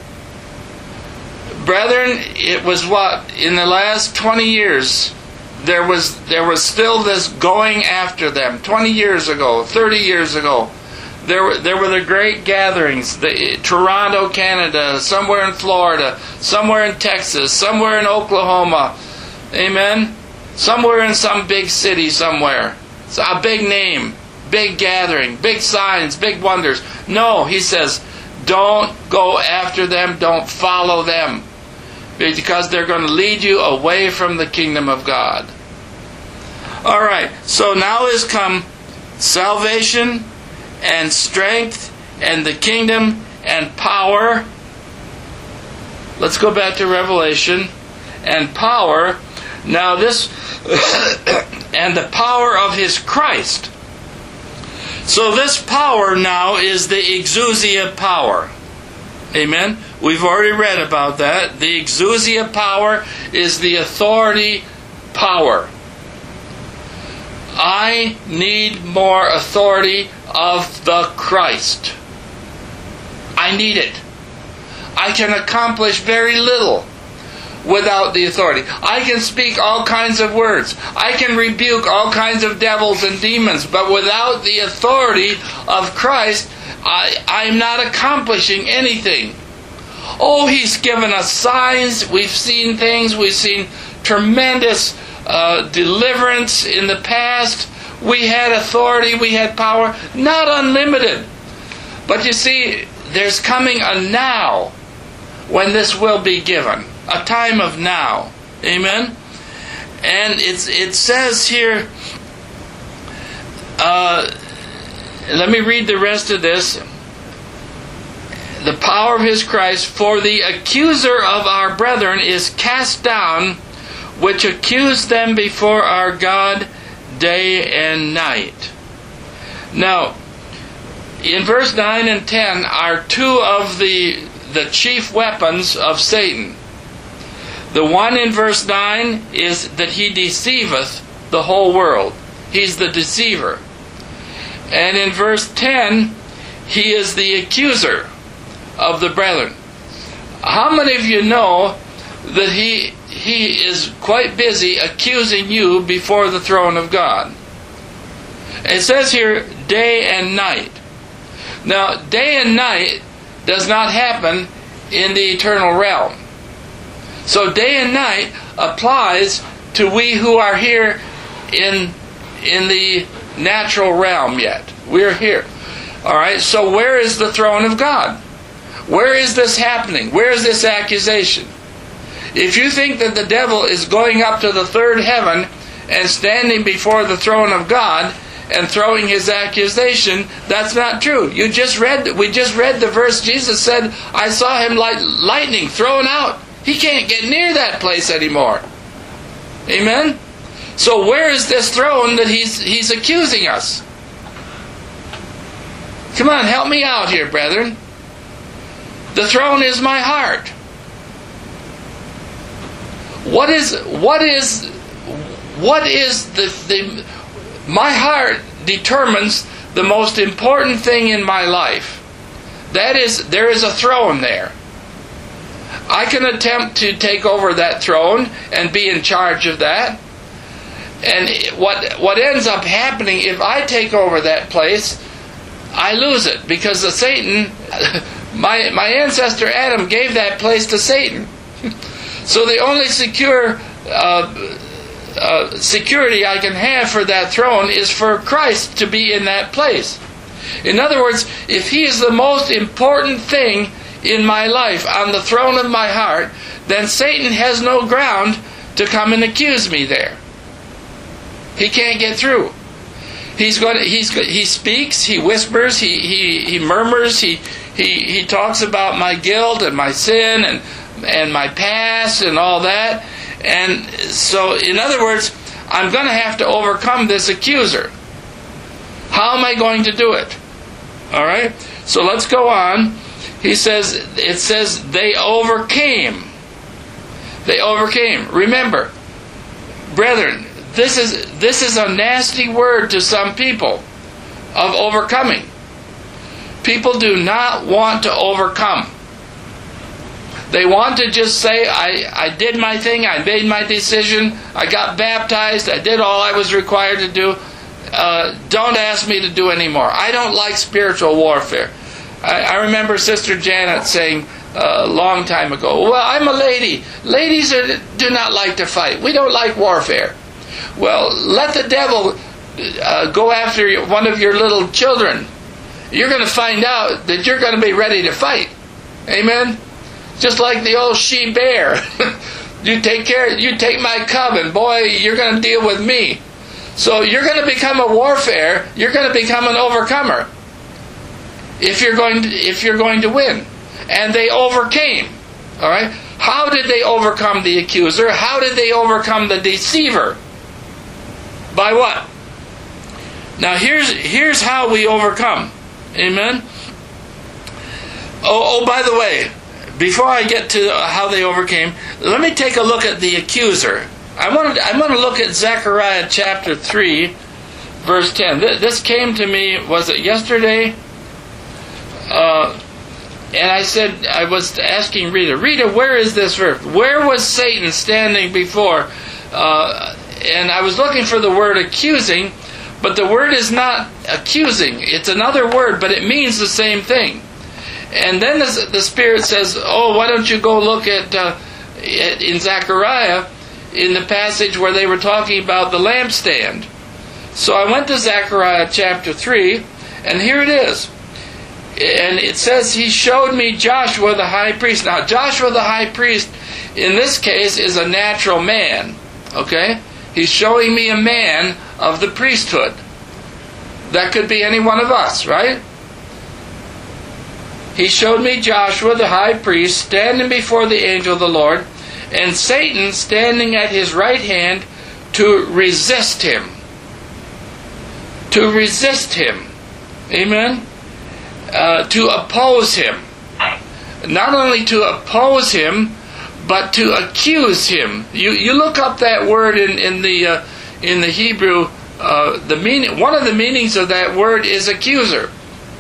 Brethren, it was what? In the last twenty years, there was there was still this going after them. twenty years ago, thirty years ago, there were, there were the great gatherings. The, Toronto, Canada, somewhere in Florida, somewhere in Texas, somewhere in Oklahoma. Amen? Somewhere in some big city somewhere. It's a big name, big gathering, big signs, big wonders. No, he says, don't go after them, don't follow them. Because they're going to lead you away from the kingdom of God. Alright, so now is come salvation and strength and the kingdom and power. Let's go back to Revelation. And power. Now this, and the power of His Christ. So this power now is the exousia power. Amen? We've already read about that. The exousia power is the authority power. I need more authority of the Christ. I need it. I can accomplish very little without the authority. I can speak all kinds of words. I can rebuke all kinds of devils and demons, but without the authority of Christ, I, I'm not accomplishing anything. Oh, He's given us signs. We've seen things. We've seen tremendous uh, deliverance in the past. We had authority. We had power. Not unlimited. But you see, there's coming a now when this will be given. A time of now. Amen? And it's, it says here, uh, let me read the rest of this. The power of His Christ, for the accuser of our brethren is cast down, which accused them before our God day and night. Now, in verse nine and ten are two of the, the chief weapons of Satan. The one in verse nine is that he deceiveth the whole world. He's the deceiver. And in verse ten, he is the accuser of the brethren. How many of you know that he he is quite busy accusing you before the throne of God? It says here, day and night. Now, day and night does not happen in the eternal realm. So day and night applies to we who are here in in the natural realm yet. We're here. Alright, so where is the throne of God? Where is this happening? Where is this accusation? If you think that the devil is going up to the third heaven and standing before the throne of God and throwing his accusation, that's not true. You just read, we just read the verse. Jesus said, I saw him like lightning thrown out. He can't get near that place anymore. Amen? So where is this throne that he's he's accusing us? Come on, help me out here, brethren. The throne is my heart. What is what is what is the, the my heart determines the most important thing in my life. That is, there is a throne there. I can attempt to take over that throne and be in charge of that. And what what ends up happening, if I take over that place, I lose it. Because the Satan, my, my ancestor Adam gave that place to Satan. So the only secure uh, uh, security I can have for that throne is for Christ to be in that place. In other words, if He is the most important thing in my life, on the throne of my heart, then Satan has no ground to come and accuse me there. He can't get through. He's going to, he's he speaks, he whispers, he he, he murmurs, he, he he talks about my guilt and my sin and and my past and all that. And so, in other words, I'm going to have to overcome this accuser. How am I going to do it? All right? So let's go on. He says, it says they overcame. They overcame. Remember, brethren, this is this is a nasty word to some people, of overcoming. People do not want to overcome. They want to just say, I, I did my thing, I made my decision, I got baptized, I did all I was required to do. Uh, don't ask me to do any more. I don't like spiritual warfare. I, I remember Sister Janet saying uh, a long time ago, well, I'm a lady. Ladies are, do not like to fight. We don't like warfare. Well, let the devil uh, go after one of your little children. You're going to find out that you're going to be ready to fight. Amen? Just like the old she-bear. You take care, you take my cub, and boy, you're going to deal with me. So you're going to become a warfare. You're going to become an overcomer. If you're going to, if you're going to win. And they overcame. All right? How did they overcome the accuser? How did they overcome the deceiver? By what? Now here's here's how we overcome. Amen? Oh, oh, by the way, before I get to how they overcame, let me take a look at the accuser. I want to, I want to look at Zechariah chapter three, verse ten. This came to me, was it yesterday? Uh, and I said, I was asking Rita, Rita, where is this verse? Where was Satan standing before? Uh, and I was looking for the word accusing, but the word is not accusing. It's another word, but it means the same thing. And then the, the Spirit says, oh, why don't you go look at, uh, in Zechariah, in the passage where they were talking about the lampstand. So I went to Zechariah chapter three, and here it is. And it says, he showed me Joshua the high priest. Now, Joshua the high priest, in this case, is a natural man. Okay? He's showing me a man of the priesthood. That could be any one of us, right? He showed me Joshua the high priest standing before the angel of the Lord, and Satan standing at his right hand to resist him. To resist him. Amen? Uh, to oppose him. Not only to oppose him, but to accuse him. You you look up that word in in the uh, in the Hebrew. Uh, the meaning, one of the meanings of that word is accuser.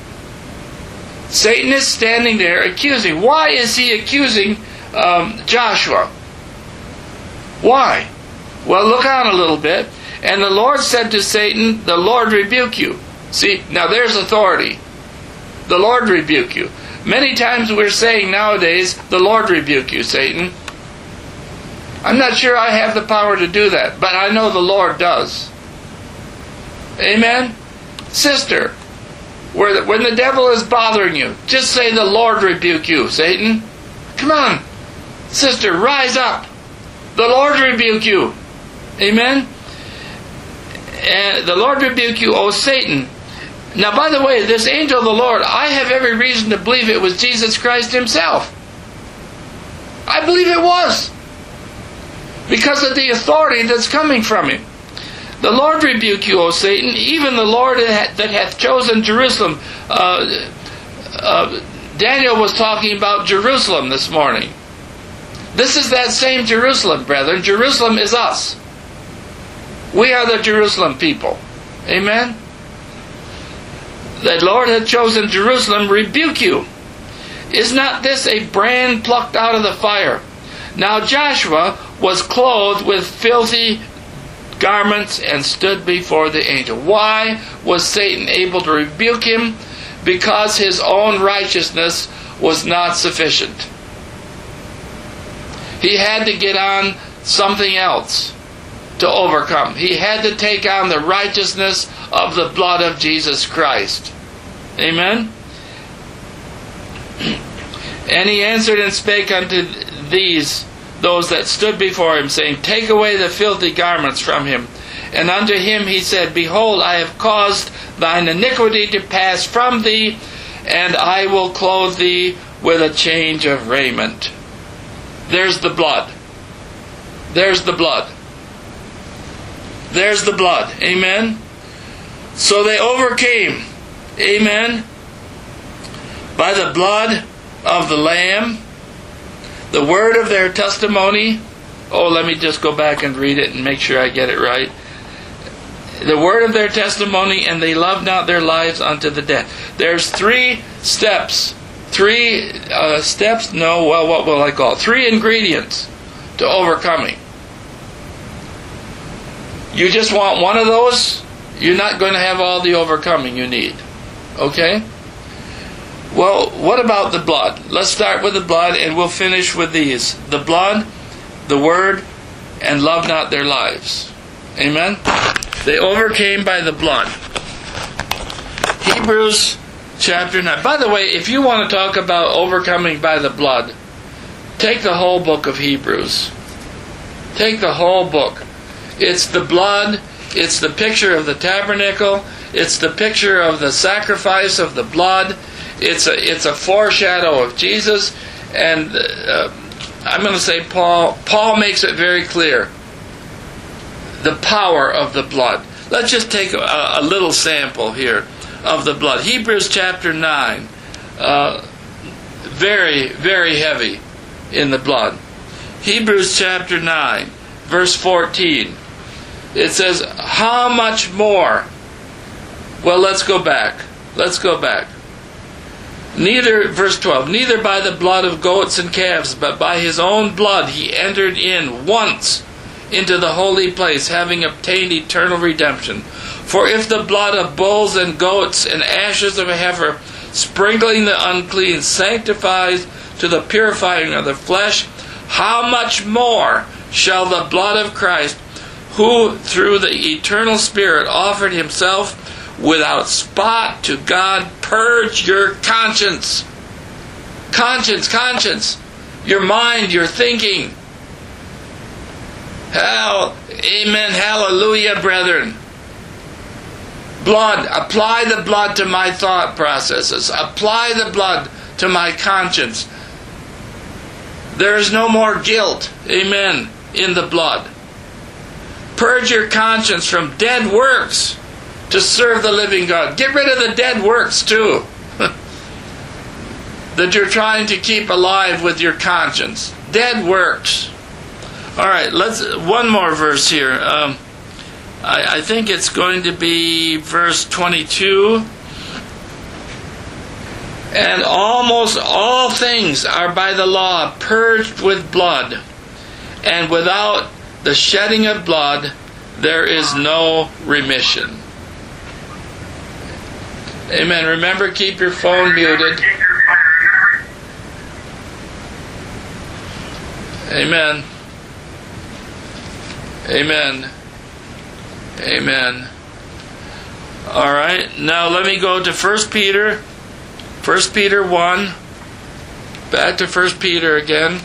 Satan is standing there accusing. Why is he accusing um, Joshua? Why? Well, look on a little bit. And the Lord said to Satan, the Lord rebuke you. See, now there's authority. The Lord rebuke you. Many times we're saying nowadays, the Lord rebuke you, Satan. I'm not sure I have the power to do that, but I know the Lord does. Amen? Sister, where the, when the devil is bothering you, just say the Lord rebuke you, Satan. Come on. Sister, rise up. The Lord rebuke you. Amen? And the Lord rebuke you, O Satan. Now, by the way, this angel of the Lord, I have every reason to believe it was Jesus Christ himself. I believe it was. Because of the authority that's coming from him. The Lord rebuke you, O Satan, even the Lord that hath chosen Jerusalem. Uh, uh, Daniel was talking about Jerusalem this morning. This is that same Jerusalem, brethren. Jerusalem is us. We are the Jerusalem people. Amen? The Lord hath chosen Jerusalem, rebuke you. Is not this a brand plucked out of the fire? Now Joshua was clothed with filthy garments and stood before the angel. Why was Satan able to rebuke him? Because his own righteousness was not sufficient. He had to get on something else to overcome. He had to take on the righteousness of the blood of Jesus Christ. Amen? And he answered and spake unto these, those that stood before him, saying, take away the filthy garments from him. And unto him he said, behold, I have caused thine iniquity to pass from thee, and I will clothe thee with a change of raiment. There's the blood. There's the blood. There's the blood. Amen? So they overcame, amen, by the blood of the Lamb, the word of their testimony. Oh, let me just go back and read it and make sure I get it right. The word of their testimony, and they loved not their lives unto the death. There's three steps. Three uh, steps, no, well, what will I call it? Three ingredients to overcoming. You just want one of those, you're not going to have all the overcoming you need. Okay? Well, what about the blood? Let's start with the blood and we'll finish with these. The blood, the word, and love not their lives. Amen? They overcame by the blood. Hebrews chapter nine. By the way, if you want to talk about overcoming by the blood, take the whole book of Hebrews. Take the whole book. It's the blood. It's the picture of the tabernacle. It's the picture of the sacrifice of the blood. It's a, it's a foreshadow of Jesus. And uh, I'm going to say Paul, Paul makes it very clear. The power of the blood. Let's just take a, a little sample here of the blood. Hebrews chapter nine. Uh, very, very heavy in the blood. Hebrews chapter nine, verse fourteen. It says, how much more? Well, let's go back. Let's go back. Neither, verse twelve, neither by the blood of goats and calves, but by his own blood he entered in once into the holy place, having obtained eternal redemption. For if the blood of bulls and goats and ashes of a heifer, sprinkling the unclean, sanctifies to the purifying of the flesh, how much more shall the blood of Christ, who through the eternal Spirit offered himself without spot to God, purge your conscience. Conscience, conscience. Your mind, your thinking. Hell, amen, hallelujah, brethren. Blood, apply the blood to my thought processes. Apply the blood to my conscience. There is no more guilt, amen, in the blood. Purge your conscience from dead works to serve the living God. Get rid of the dead works too that you're trying to keep alive with your conscience. Dead works. All right, let's one more verse here. Um, I, I think it's going to be verse twenty-two. And almost all things are by the law purged with blood, and without the shedding of blood there is no remission. Amen. Remember, keep your phone muted. Amen. Amen. Amen. All right. Now let me go to First Peter. First Peter one. Back to First Peter again.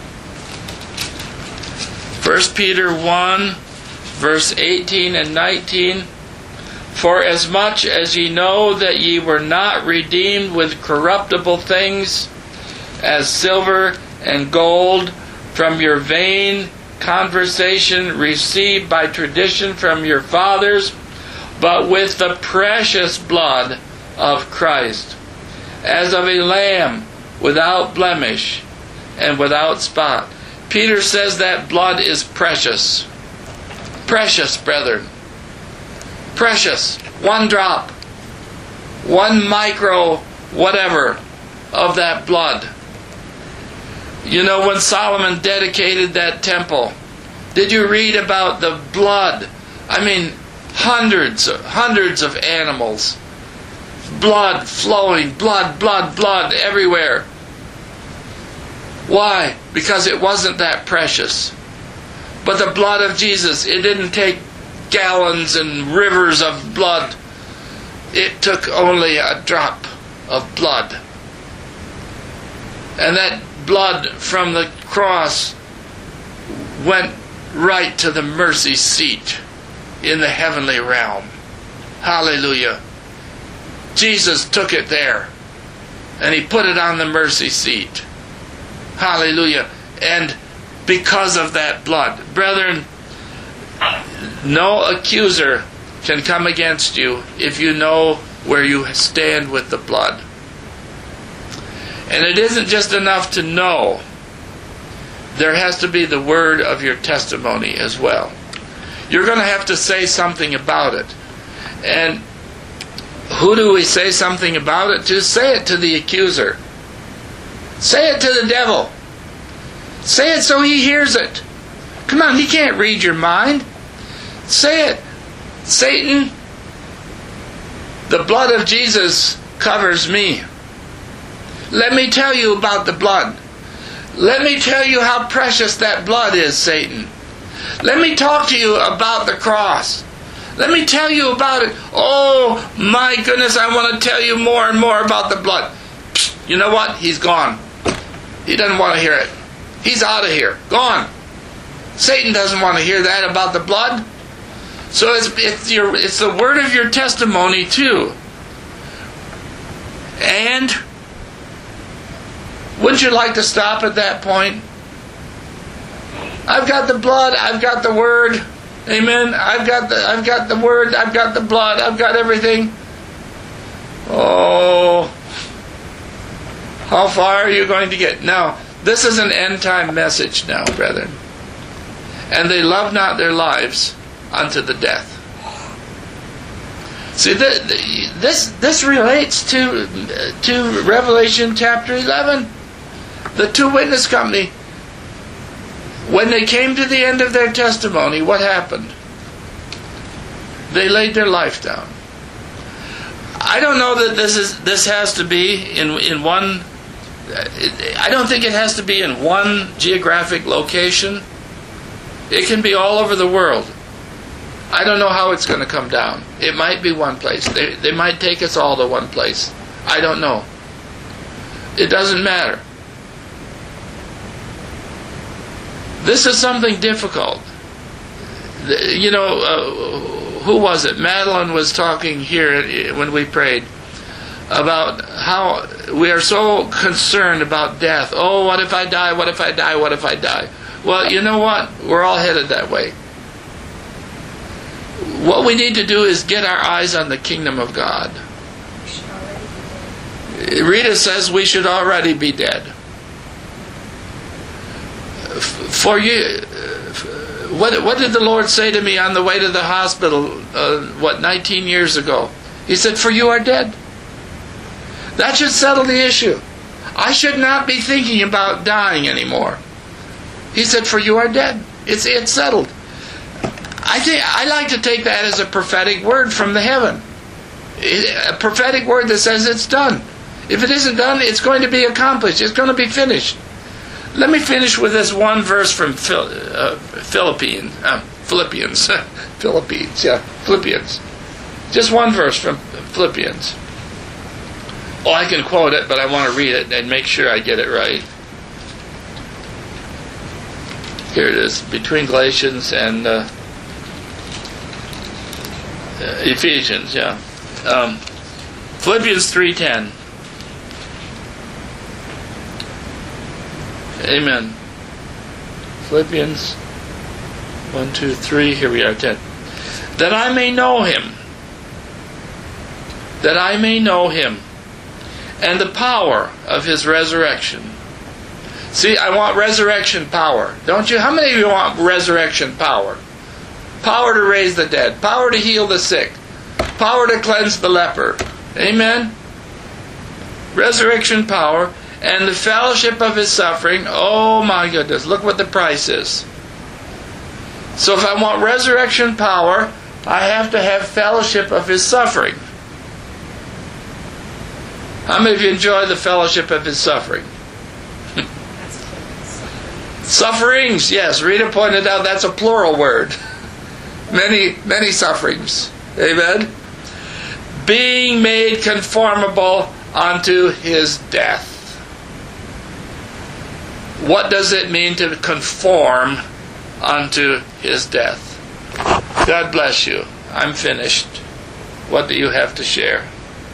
First Peter one, verse eighteen and nineteen. For as much as ye know that ye were not redeemed with corruptible things, as silver and gold, from your vain conversation received by tradition from your fathers, but with the precious blood of Christ, as of a lamb without blemish and without spot. Peter says that blood is precious. Precious, brethren. Precious. One drop. One micro whatever of that blood. You know, when Solomon dedicated that temple, did you read about the blood? I mean, hundreds, hundreds of animals. Blood flowing, blood, blood, blood everywhere. Why? Because it wasn't that precious. But the blood of Jesus, it didn't take gallons and rivers of blood. It took only a drop of blood. And that blood from the cross went right to the mercy seat in the heavenly realm. Hallelujah. Jesus took it there and he put it on the mercy seat. Hallelujah. And because of that blood, brethren, no accuser can come against you if you know where you stand with the blood. And it isn't just enough to know. There has to be the word of your testimony as well. You're going to have to say something about it. And who do we say something about it to? Say it to the accuser. Say it to the devil. Say it so he hears it. Come on, he can't read your mind. Say it. Satan, the blood of Jesus covers me. Let me tell you about the blood. Let me tell you how precious that blood is, Satan. Let me talk to you about the cross. Let me tell you about it. Oh, my goodness, I want to tell you more and more about the blood. Psst, you know what? He's gone. He doesn't want to hear it. He's out of here. Gone. Satan doesn't want to hear that about the blood. So it's, it's, your, it's the word of your testimony too. And wouldn't you like to stop at that point? I've got the blood, I've got the word. Amen. I've got the I've got the word, I've got the blood, I've got everything. Oh, how far are you going to get? Now, this is an end time message now, brethren. And they love not their lives unto the death. See, the, the, this this relates to to Revelation chapter eleven. The two witness company, when they came to the end of their testimony, what happened? They laid their life down. I don't know that this is this has to be in in one. I don't think it has to be in one geographic location. It can be all over the world. I don't know how it's going to come down. It might be one place. They, they might take us all to one place. I don't know. It doesn't matter. This is something difficult. You know, uh, who was it? Madeline was talking here when we prayed about how we are so concerned about death. Oh, what if I die? What if I die? What if I die? Well, you know what? We're all headed that way. What we need to do is get our eyes on the kingdom of God. Rita says we should already be dead. For you, what, what did the Lord say to me on the way to the hospital, uh, what, nineteen years ago? He said, for you are dead. That should settle the issue. I should not be thinking about dying anymore. He said, for you are dead. It's, it's settled. I think I like to take that as a prophetic word from the heaven. A prophetic word that says it's done. If it isn't done, it's going to be accomplished. It's going to be finished. Let me finish with this one verse from Phil, uh, Philippines. Uh, Philippians. Philippines, yeah. Philippians. Just one verse from Philippians. Oh, I can quote it, but I want to read it and make sure I get it right. Here it is. Between Galatians and uh, uh, Ephesians, yeah. Um, Philippians three ten. Amen. Philippians one, two, three. Here we are, ten. That I may know Him. That I may know Him. And the power of His resurrection. See, I want resurrection power. Don't you? How many of you want resurrection power? Power to raise the dead. Power to heal the sick. Power to cleanse the leper. Amen? Resurrection power. And the fellowship of His suffering. Oh my goodness. Look what the price is. So if I want resurrection power, I have to have fellowship of His suffering. How many of you enjoy the fellowship of His suffering? Sufferings, yes. Rita pointed out that's a plural word. Many, many sufferings. Amen? Being made conformable unto His death. What does it mean to conform unto His death? God bless you. I'm finished. What do you have to share?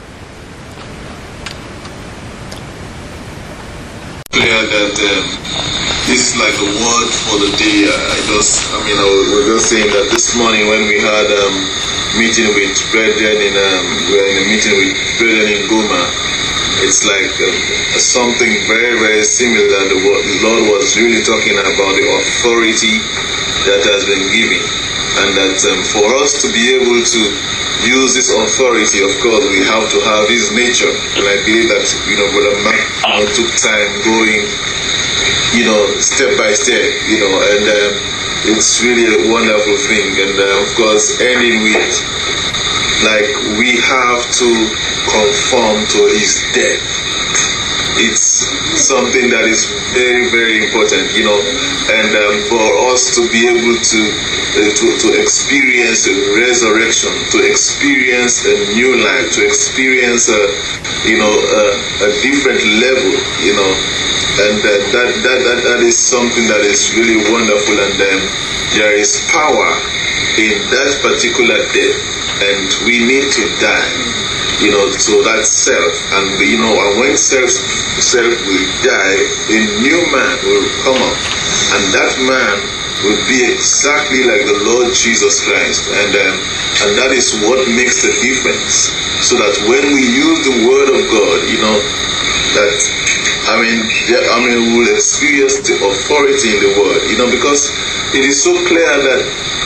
Clear that um, this is like a word for the day. I just, I mean, I was just saying that this morning when we had um, meeting with brethren in um, we're in a meeting with brethren in Goma. It's like um, something very very similar. The, the Lord was really talking about the authority that has been given, and that um, for us to be able to use this authority, of course, we have to have this nature. And I believe that, you know, Brother Mark, you know, took time going, you know, step by step, you know, and um, it's really a wonderful thing. And uh, of course, ending with, like, we have to conform to His death. It's something that is very, very important, you know, and um, for us to be able to, uh, to to experience a resurrection, to experience a new life, to experience a, you know, a, a different level, you know, and uh, that, that that that is something that is really wonderful, and um, there is power in that particular death, and we need to die, you know, to that self, and you know, and when self self will die, a new man will come up, and that man will be exactly like the Lord Jesus Christ, and um, and that is what makes the difference. So that when we use the Word of God, you know, that I mean, I mean, we will experience the authority in the Word, you know, because it is so clear that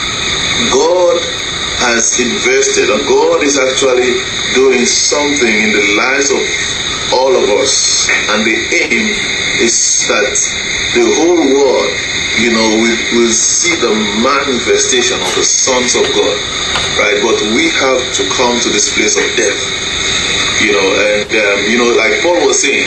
God has invested, and God is actually doing something in the lives of all of us, and the aim is that the whole world, you know, will, will see the manifestation of the sons of God, right? But we have to come to this place of death, you know, and um, you know, like Paul was saying,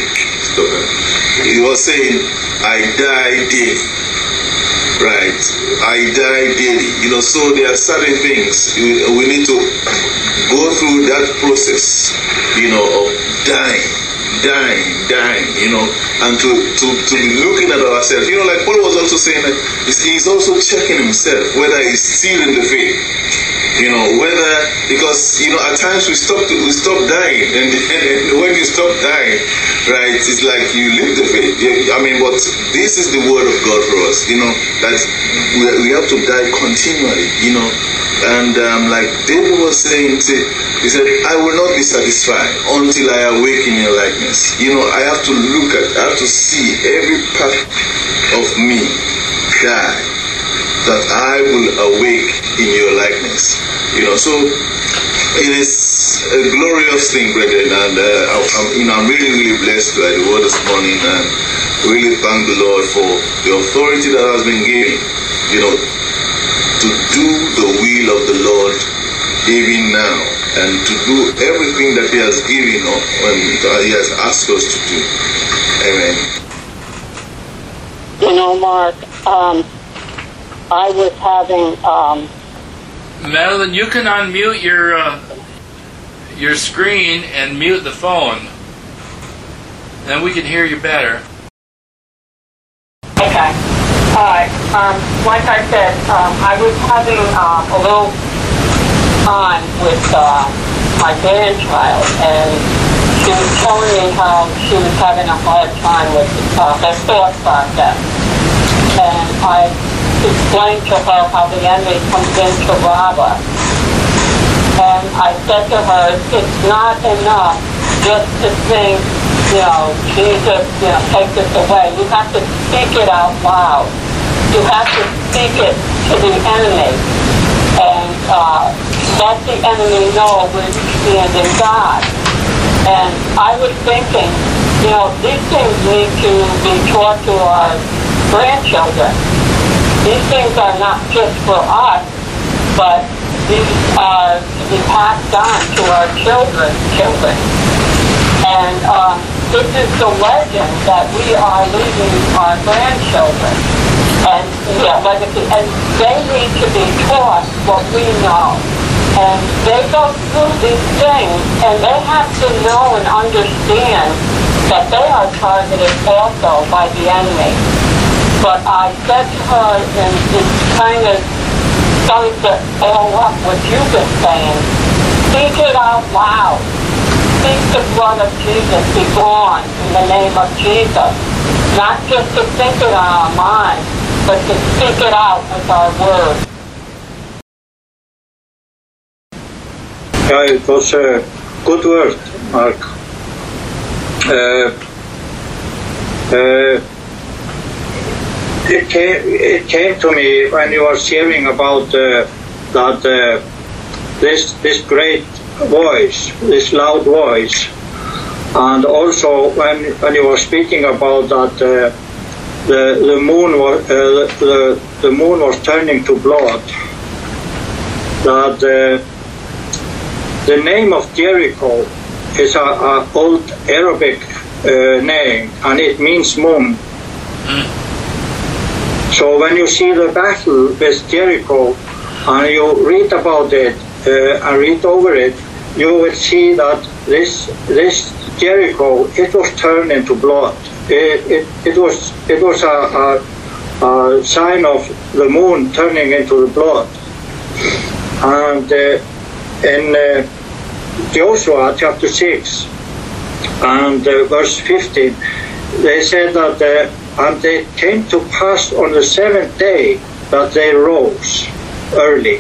he was saying, I die daily. Right, I die daily, you know, so there are certain things we need to go through that process, you know, of dying, dying, dying, you know, and to, to, to be looking at ourselves, you know, like Paul was also saying that he's also checking himself whether he's still in the faith, you know, whether, because, you know, at times we stop, we stop dying, and, and, and when you stop dying, right, it's like you live the faith. I mean, but this is the word of God for us, you know, that we, we have to die continually, you know, and um, like David was saying, he said, I will not be satisfied until I awake in your likeness. You know, I have to look at, I have to see every part of me die, that I will awake in your likeness. You know, so it is a glorious thing, brethren, and uh, I'm, you know, I'm really, really blessed by the word this morning, and really thank the Lord for the authority that has been given, you know, to do the will of the Lord even now, and to do everything that He has given or that He has asked us to do. Amen. You know, Mark, um, I was having... Um, Madeline, you can unmute your uh, your screen and mute the phone. Then we can hear you better. Okay. All right. Um, like I said, um, I was having um, a little time with uh, my grandchild, and she was telling me how she was having a hard time with uh, her thought process. And I explained to her how the enemy comes in to rob us. And I said to her, it's not enough just to think, you know, Jesus, you know, take this away. You have to speak it out loud. You have to speak it to the enemy. And uh, let the enemy know where you stand in God. And I was thinking, you know, these things need to be taught to our grandchildren. These things are not just for us, but these are to be passed on to our children's children. And um, this is the legend that we are leaving our grandchildren. And yeah, legacy. And they need to be taught what we know. And they go through these things, and they have to know and understand that they are targeted also by the enemy. But I said to her, and it kind of started to all up what you've been saying, speak it out loud. Speak the blood of Jesus be gone in the name of Jesus. Not just to think it on our mind, but to speak it out with our words. Yeah, it was a good word, Mark. Uh, uh, it came it came to me when you were sharing about uh, that uh, this this great voice, this loud voice, and also when when you were speaking about that uh, the the moon was uh, the the moon was turning to blood. That uh, the name of Jericho is a, a old Arabic uh, name, and it means moon. Mm. So when you see the battle with Jericho and you read about it uh, and read over it, you will see that this this Jericho, it was turned into blood. It it, it was it was a, a, a sign of the moon turning into the blood. And uh, in uh, Joshua chapter six and uh, verse fifteen, they said that uh, and they came to pass on the seventh day that they rose early.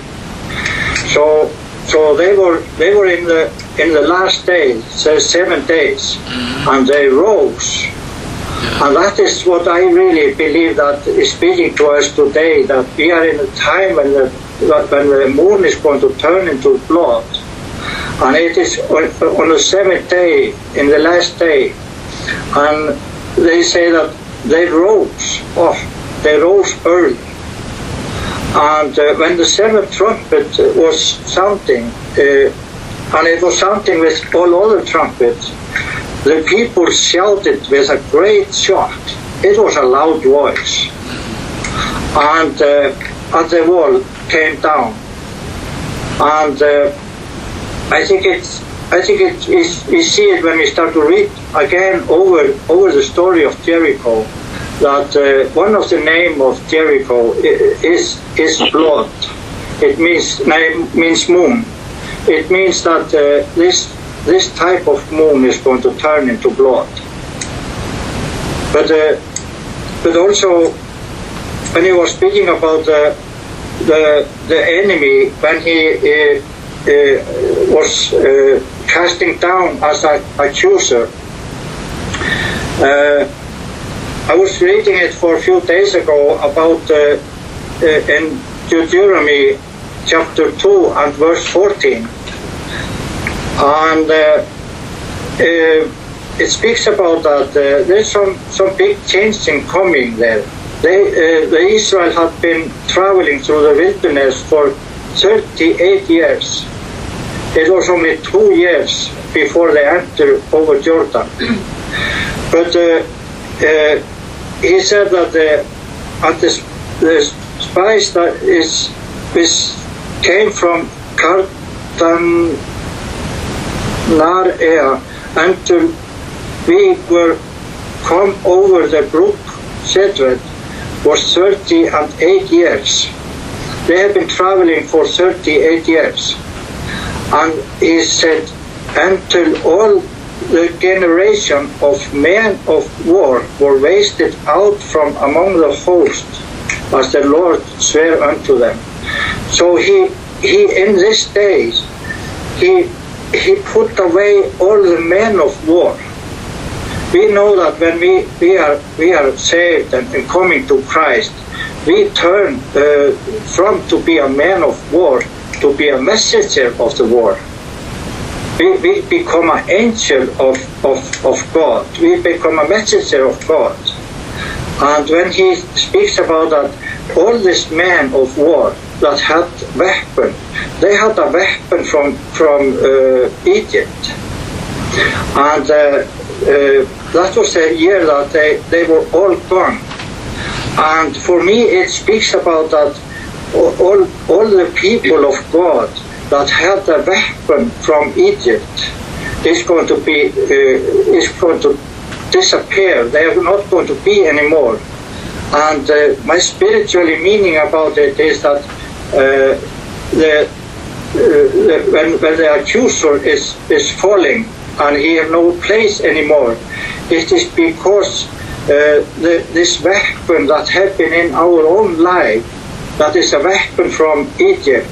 So so they were they were in the in the last days, so seven days, mm-hmm. and they rose. And that is what I really believe that is speaking to us today, that we are in a time when the when the moon is going to turn into blood. And it is on, on the seventh day, in the last day. And they say that they rose, oh, they rose early. And uh, when the seventh trumpet was sounding, uh, and it was sounding with all other trumpets, the people shouted with a great shout. It was a loud voice. And, uh, and the wall came down. And uh, I think it's I think it is we see it when we start to read again over over the story of Jericho, that uh, one of the name of Jericho is is blood. It means name means moon. It means that uh, this this type of moon is going to turn into blood. But uh, but also when he was speaking about the the the enemy, when he uh, uh, was uh, casting down as an accuser, uh, I was reading it for a few days ago about uh, uh, in Deuteronomy chapter two and verse fourteen, and uh, uh, it speaks about that uh, there's some some big changing coming there. They, uh, the Israel had been traveling through the wilderness for thirty-eight years. It was only two years before they entered over Jordan. But uh, uh, he said that the, at the, the spice that is, is came from Kartan Nar-Ea until we were come over the brook Cedron was thirty and eight years. They have been traveling for thirty-eight years. And he said, until all the generation of men of war were wasted out from among the host, as the Lord sware unto them. So he, he in these days, he, he put away all the men of war. We know that when we, we are we are saved and, and coming to Christ, we turn uh, from to be a man of war to be a messenger of the war. We, we become an angel of, of, of God. We become a messenger of God. And when he speaks about that, all these men of war that had weapon, they had a weapon from, from uh, Egypt. And uh, uh, that was the year that they, they were all gone. And for me it speaks about that all, all the people of God that had a weapon from Egypt is going to be uh, is going to disappear. They are not going to be anymore. And uh, my spiritual meaning about it is that uh, the, uh, the when, when the accuser is is falling and he has no place anymore, it is because uh, the, this weapon that has been in our own life, that is a weapon from Egypt,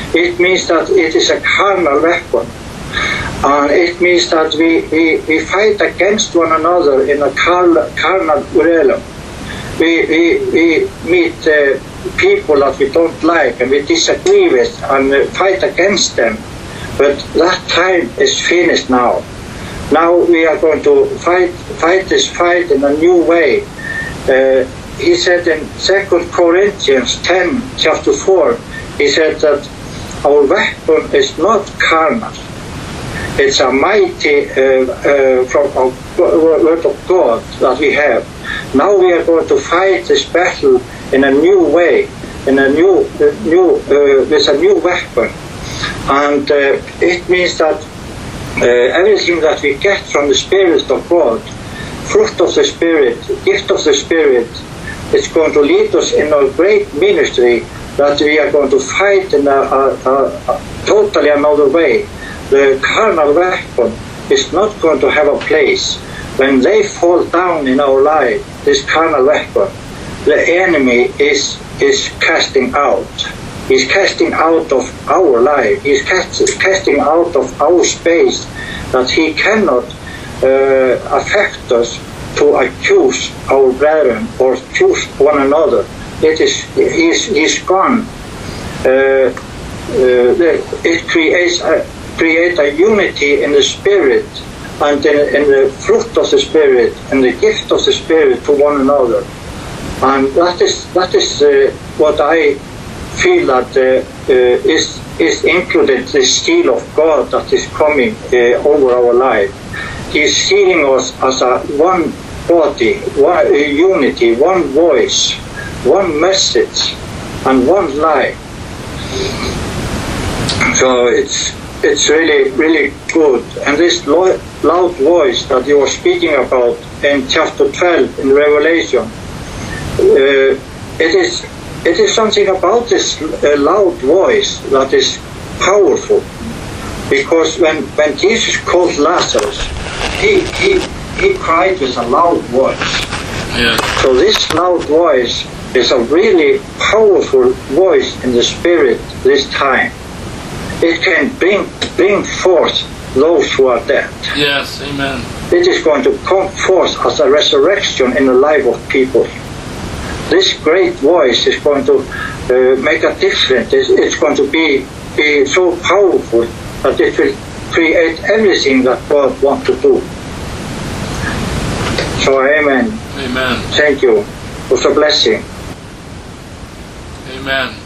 It means that it is a carnal weapon. And it means that we, we, we fight against one another in a carnal, carnal realm. We, we, we meet uh, people that we don't like and we disagree with and uh, fight against them. But that time is finished now. Now we are going to fight, fight this fight in a new way. Uh, he said in Second Corinthians ten, chapter four, he said that our weapon is not carnal. It's a mighty uh, uh, from a word of God that we have. Now we are going to fight this battle in a new way, in a new, uh, new uh, with a new weapon, and uh, it means that uh, everything that we get from the Spirit of God, fruit of the Spirit, gift of the Spirit, is going to lead us in a great ministry that we are going to fight in a, a, a, a totally another way. The carnal weapon is not going to have a place. When they fall down in our life, this carnal weapon, the enemy is is casting out. He's casting out of our life. He's cast, casting out of our space that he cannot uh, affect us to accuse our brethren or accuse one another. It is he's he's gone. Uh, uh, it creates a create a unity in the Spirit and in, in the fruit of the Spirit and the gift of the Spirit to one another. And that is that is uh, what I feel that uh, uh, is is included the seal of God that is coming uh, over our life. He is sealing us as a one body, one uh, unity, one voice, one message, and one life. So it's it's really really good. And this lo- loud voice that you were speaking about in chapter twelve in Revelation, uh, it is it is something about this uh, loud voice that is powerful, because when when Jesus called Lazarus, he he he cried with a loud voice. Yeah. So this loud voice is a really powerful voice in the Spirit this time. It can bring bring forth those who are dead. Yes, amen. It is going to come forth as a resurrection in the life of people. This great voice is going to uh, make a difference. It's, it's going to be, be so powerful that it will create everything that God wants to do. So, amen. Amen. Thank you. It was a blessing. Amen.